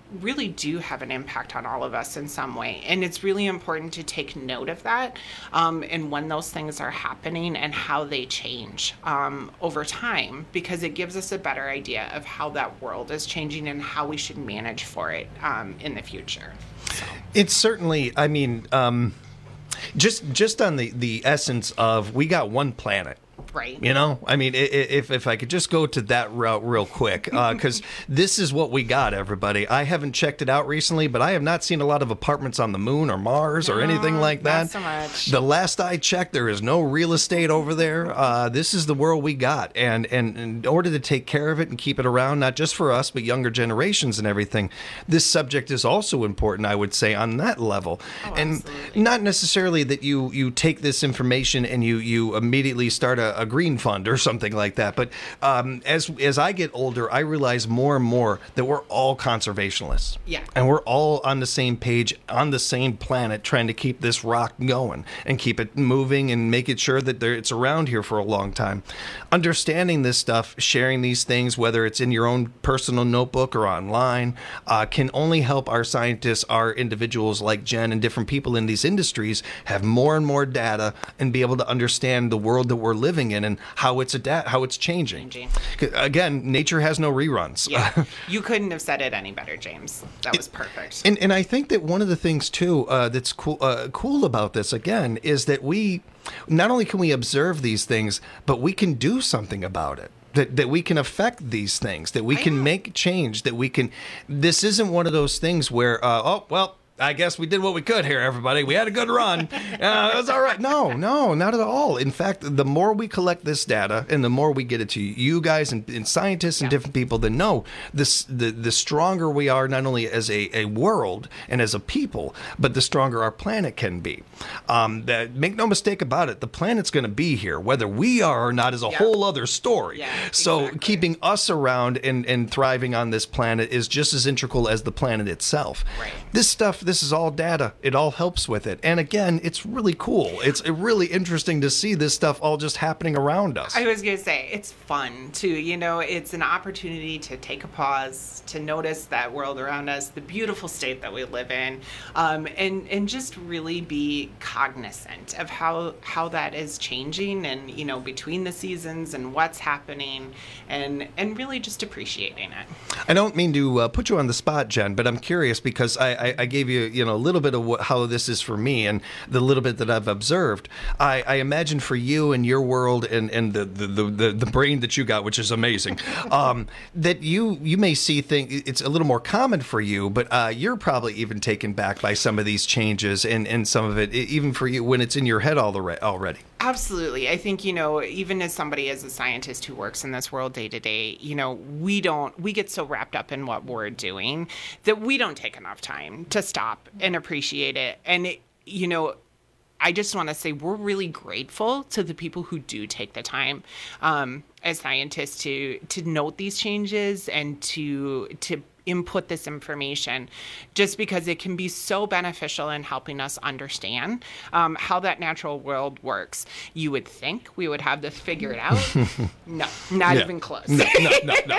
really do have an impact on all of us in some way. And it's really important to take note of that um, and when those things are happening and how they change um, over time, because it gives us a better idea of how that world is changing and how we should manage for it um, in the future. So. It's certainly, I mean, um, just just on the, the essence of we got one planet. Right. You know, I mean, if if I could just go to that route real quick, because uh, this is what we got, everybody. I haven't checked it out recently, but I have not seen a lot of apartments on the moon or Mars or no, anything like that. Not so much. The last I checked, there is no real estate over there. Uh, this is the world we got, and, and in order to take care of it and keep it around, not just for us, but younger generations and everything, this subject is also important, I would say, on that level. Oh, and absolutely. Not necessarily that you, you take this information and you, you immediately start a, a green fund or something like that. But um, as as I get older, I realize more and more that we're all conservationists. Yeah. And we're all on the same page, on the same planet, trying to keep this rock going and keep it moving and make it sure that there, it's around here for a long time. Understanding this stuff, sharing these things, whether it's in your own personal notebook or online, uh, can only help our scientists, our individuals like Jen and different people in these industries have more and more data and be able to understand the world that we're living in and how it's adapt, how it's changing. changing. Again, nature has no reruns. Yeah, you couldn't have said it any better, James. That was perfect. And and I think that one of the things too uh, that's cool uh, cool about this again is that we not only can we observe these things, but we can do something about it. That, that we can affect these things, that we can make change, that we can. This isn't one of those things where uh, oh well. I guess we did what we could here, everybody. We had a good run. Uh, it was all right. No, no, not at all. In fact, the more we collect this data and the more we get it to you guys and, and scientists and yeah. different people that know, this, the, the stronger we are, not only as a, a world and as a people, but the stronger our planet can be. Um, that, make no mistake about it, the planet's going to be here. Whether we are or not is a yeah. whole other story. Yeah, so exactly. keeping us around and, and thriving on this planet is just as integral as the planet itself. Right. This stuff, this is all data. It all helps with it. And again, it's really cool. It's really interesting to see this stuff all just happening around us. I was going to say, it's fun too. You know, it's an opportunity to take a pause, to notice that world around us, the beautiful state that we live in, um, and, and just really be cognizant of how, how that is changing and, you know, between the seasons and what's happening and, and really just appreciating it. I don't mean to uh, put you on the spot, Jen, but I'm curious because I, I, I gave you, you know, a little bit of what, how this is for me and the little bit that I've observed. I, I imagine for you and your world and, and the, the, the, the brain that you got, which is amazing, um, that you, you may see things, it's a little more common for you, but uh, you're probably even taken back by some of these changes and, and some of it, even for you when it's in your head already. Absolutely. I think, you know, even as somebody, as a scientist who works in this world day to day, you know, we don't, we get so wrapped up in what we're doing that we don't take enough time to stop and appreciate it. And, it, you know, I just want to say we're really grateful to the people who do take the time um, as scientists to to note these changes and to to input this information, just because it can be so beneficial in helping us understand um, how that natural world works. You would think we would have this figured out. No, not yeah. even close. No, no, no, no.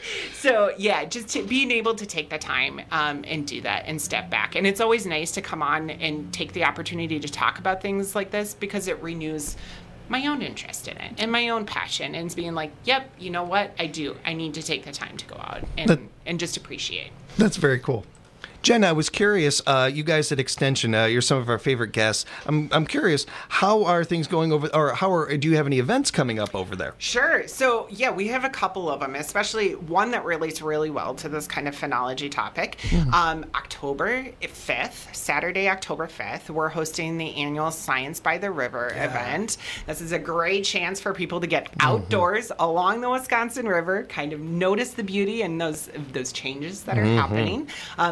So yeah, just to being able to take the time um, and do that and step back. And it's always nice to come on and take the opportunity to talk about things like this because it renews my own interest in it and my own passion and being like, yep, you know what? I do. I need to take the time to go out and, that, and just appreciate. That's very cool. Jen, I was curious, uh, you guys at Extension, uh, you're some of our favorite guests. I'm I'm curious, how are things going over, or how are, do you have any events coming up over there? Sure. So, yeah, we have a couple of them, especially one that relates really well to this kind of phenology topic. Mm-hmm. Um, October fifth, Saturday, October fifth, we're hosting the annual Science by the River yeah. event. This is a great chance for people to get outdoors mm-hmm. along the Wisconsin River, kind of notice the beauty and those those changes that are mm-hmm. happening um, that we talked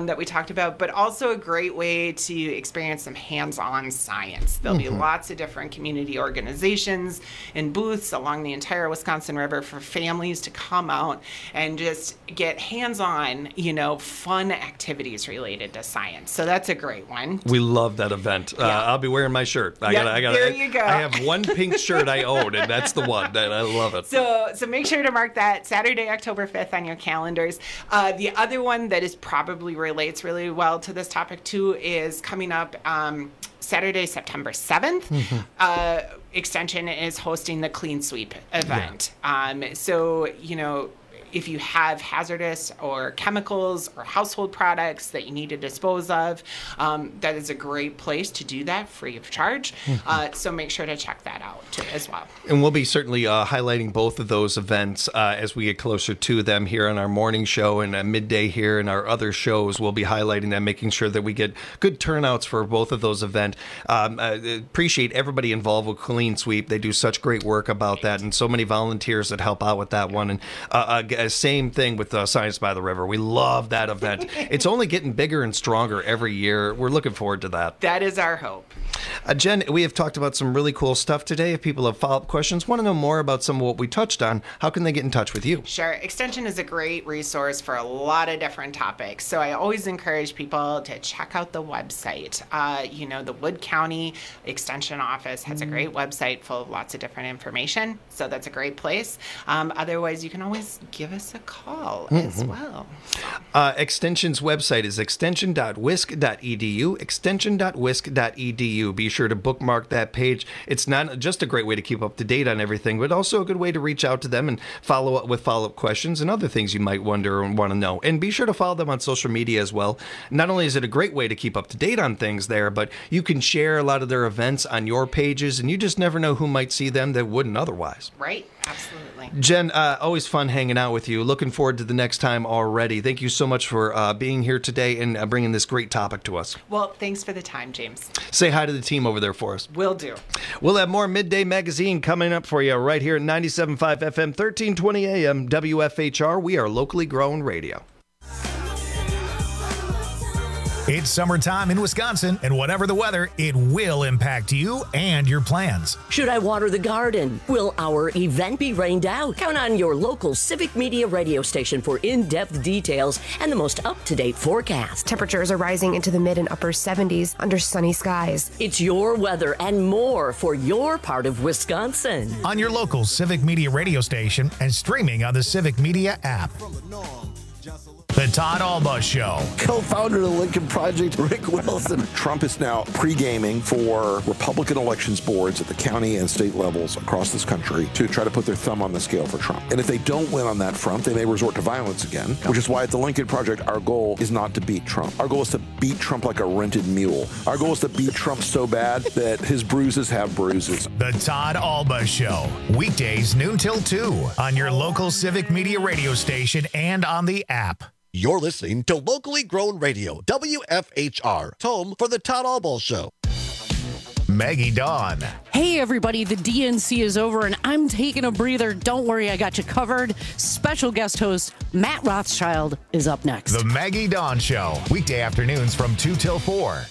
talked about, but also a great way to experience some hands-on science. There'll Mhm. be lots of different community organizations and booths along the entire Wisconsin River for families to come out and just get hands-on, you know, fun activities related to science. So that's a great one. We love that event. Uh, I'll be wearing my shirt. I Yeah, gotta, I gotta, there you go. I have one pink shirt I own, and that's the one. That I love it. So, so make sure to mark that Saturday, October fifth on your calendars. Uh, the other one that is probably relates really well to this topic too is coming up um, Saturday, September seventh. Mm-hmm. Uh, Extension is hosting the Clean Sweep event. Um, so, you know, if you have hazardous or chemicals or household products that you need to dispose of, um, that is a great place to do that free of charge. Mm-hmm. Uh, so make sure to check that out too, as well. And we'll be certainly uh, highlighting both of those events uh, as we get closer to them here on our morning show and uh, midday here and our other shows. We'll be highlighting them, making sure that we get good turnouts for both of those events. Um, I appreciate everybody involved with Clean Sweep. They do such great work about that, and so many volunteers that help out with that one. And uh, uh, same thing with uh, Science by the River. We love that event. It's only getting bigger and stronger every year. We're looking forward to that. That is our hope. Uh, Jen, we have talked about some really cool stuff today. If people have follow-up questions, want to know more about some of what we touched on, how can they get in touch with you? Sure. Extension is a great resource for a lot of different topics. So I always encourage people to check out the website. Uh, you know, the Wood County Extension Office has a great website full of lots of different information. So that's a great place. Um, otherwise, you can always give us a call mm-hmm. as well. Uh, Extension's website is extension dot wisc dot e d u, extension dot wisc dot e d u. Be sure to bookmark that page. It's not just a great way to keep up to date on everything, but also a good way to reach out to them and follow up with follow-up questions and other things you might wonder and want to know. And be sure to follow them on social media as well. Not only is it a great way to keep up to date on things there, but you can share a lot of their events on your pages, and you just never know who might see them that wouldn't otherwise. Right. Absolutely. Jen, uh, always fun hanging out with you. Looking forward to the next time already. Thank you so much for uh, being here today and uh, bringing this great topic to us. Well, thanks for the time, James. Say hi to the team over there for us. Will do. We'll have more Midday Magazine coming up for you right here at ninety-seven point five F M, thirteen twenty A M, W F H R. We are locally grown radio. It's summertime in Wisconsin, and whatever the weather, it will impact you and your plans. Should I water the garden? Will our event be rained out? Count on your local Civic Media radio station for in-depth details and the most up-to-date forecast. Temperatures are rising into the mid and upper seventies under sunny skies. It's your weather and more for your part of Wisconsin. On your local Civic Media radio station and streaming on the Civic Media app. The Todd Alba Show. Co-founder of the Lincoln Project, Rick Wilson. Trump is now pre-gaming for Republican elections boards at the county and state levels across this country to try to put their thumb on the scale for Trump. And if they don't win on that front, they may resort to violence again, which is why at the Lincoln Project, our goal is not to beat Trump. Our goal is to beat Trump like a rented mule. Our goal is to beat Trump so bad that his bruises have bruises. The Todd Alba Show. Weekdays noon till two on your local Civic Media radio station and on the app. You're listening to Locally Grown Radio, W F H R, home for the Todd Alba Show. Maggie Dawn. Hey, everybody, the D N C is over, and I'm taking a breather. Don't worry, I got you covered. Special guest host Matt Rothschild is up next. The Maggie Dawn Show, weekday afternoons from two till four.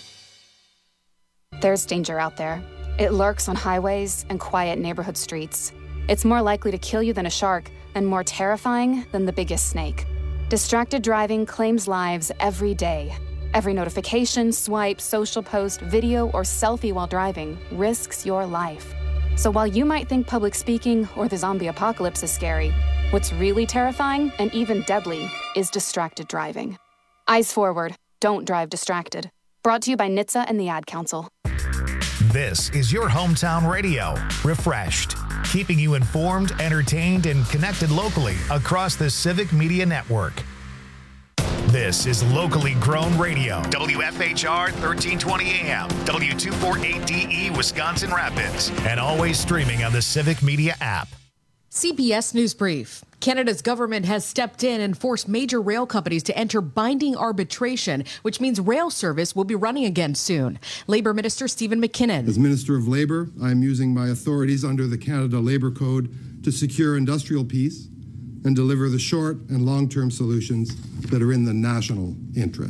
There's danger out there. It lurks on highways and quiet neighborhood streets. It's more likely to kill you than a shark, and more terrifying than the biggest snake. Distracted driving claims lives every day. Every notification, swipe, social post, video, or selfie while driving risks your life. So while you might think public speaking or the zombie apocalypse is scary, what's really terrifying and even deadly is distracted driving. Eyes forward, don't drive distracted. Brought to you by N H T S A and the Ad Council. This is your hometown radio, refreshed, keeping you informed, entertained, and connected locally across the Civic Media Network. This is Locally Grown Radio, W F H R thirteen twenty A M, W two forty-eight D E, Wisconsin Rapids, and always streaming on the Civic Media app. C B S News Brief. Canada's government has stepped in and forced major rail companies to enter binding arbitration, which means rail service will be running again soon. Labour Minister Stephen McKinnon. As Minister of Labour, I am using my authorities under the Canada Labour Code to secure industrial peace and deliver the short and long-term solutions that are in the national interest.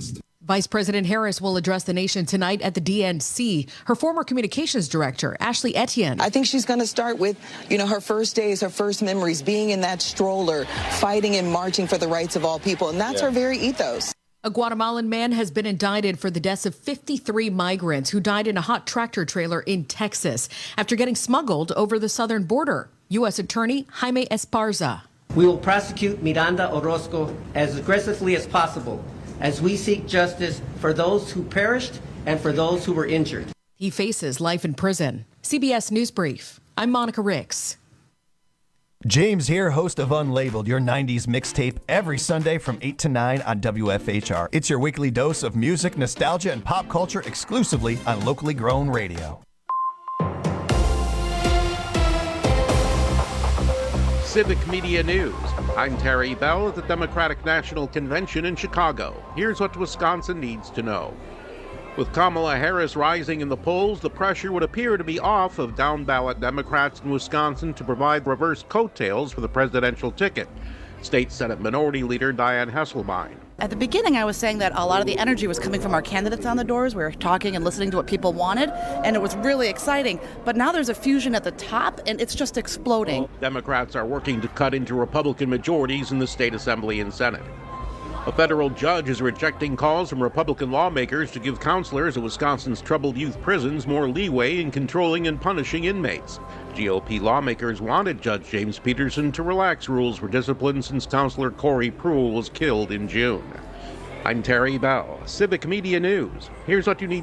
Vice President Harris will address the nation tonight at the D N C. Her former communications director, Ashley Etienne. I think she's going to start with, you know, her first days, her first memories, being in that stroller, fighting and marching for the rights of all people. And that's yeah. her very ethos. A Guatemalan man has been indicted for the deaths of fifty-three migrants who died in a hot tractor trailer in Texas after getting smuggled over the southern border. U S Attorney Jaime Esparza. We will prosecute Miranda Orozco as aggressively as possible as we seek justice for those who perished and for those who were injured. He faces life in prison. C B S News Brief. I'm Monica Ricks. James here, host of Unlabeled, your nineties mixtape, every Sunday from eight to nine on W F H R. It's your weekly dose of music, nostalgia, and pop culture exclusively on locally grown radio. Civic Media News. I'm Terry Bell at the Democratic National Convention in Chicago. Here's what Wisconsin needs to know. With Kamala Harris rising in the polls, the pressure would appear to be off of down-ballot Democrats in Wisconsin to provide reverse coattails for the presidential ticket. State Senate Minority Leader Dianne Hesselbein. At the beginning, I was saying that a lot of the energy was coming from our candidates on the doors. We were talking and listening to what people wanted, and it was really exciting. But now there's a fusion at the top, and it's just exploding. Democrats are working to cut into Republican majorities in the state assembly and Senate. A federal judge is rejecting calls from Republican lawmakers to give counselors at Wisconsin's troubled youth prisons more leeway in controlling and punishing inmates. G O P lawmakers wanted Judge James Peterson to relax rules for discipline since counselor Corey Pruill was killed in June. I'm Terry Bell, Civic Media News. Here's what you need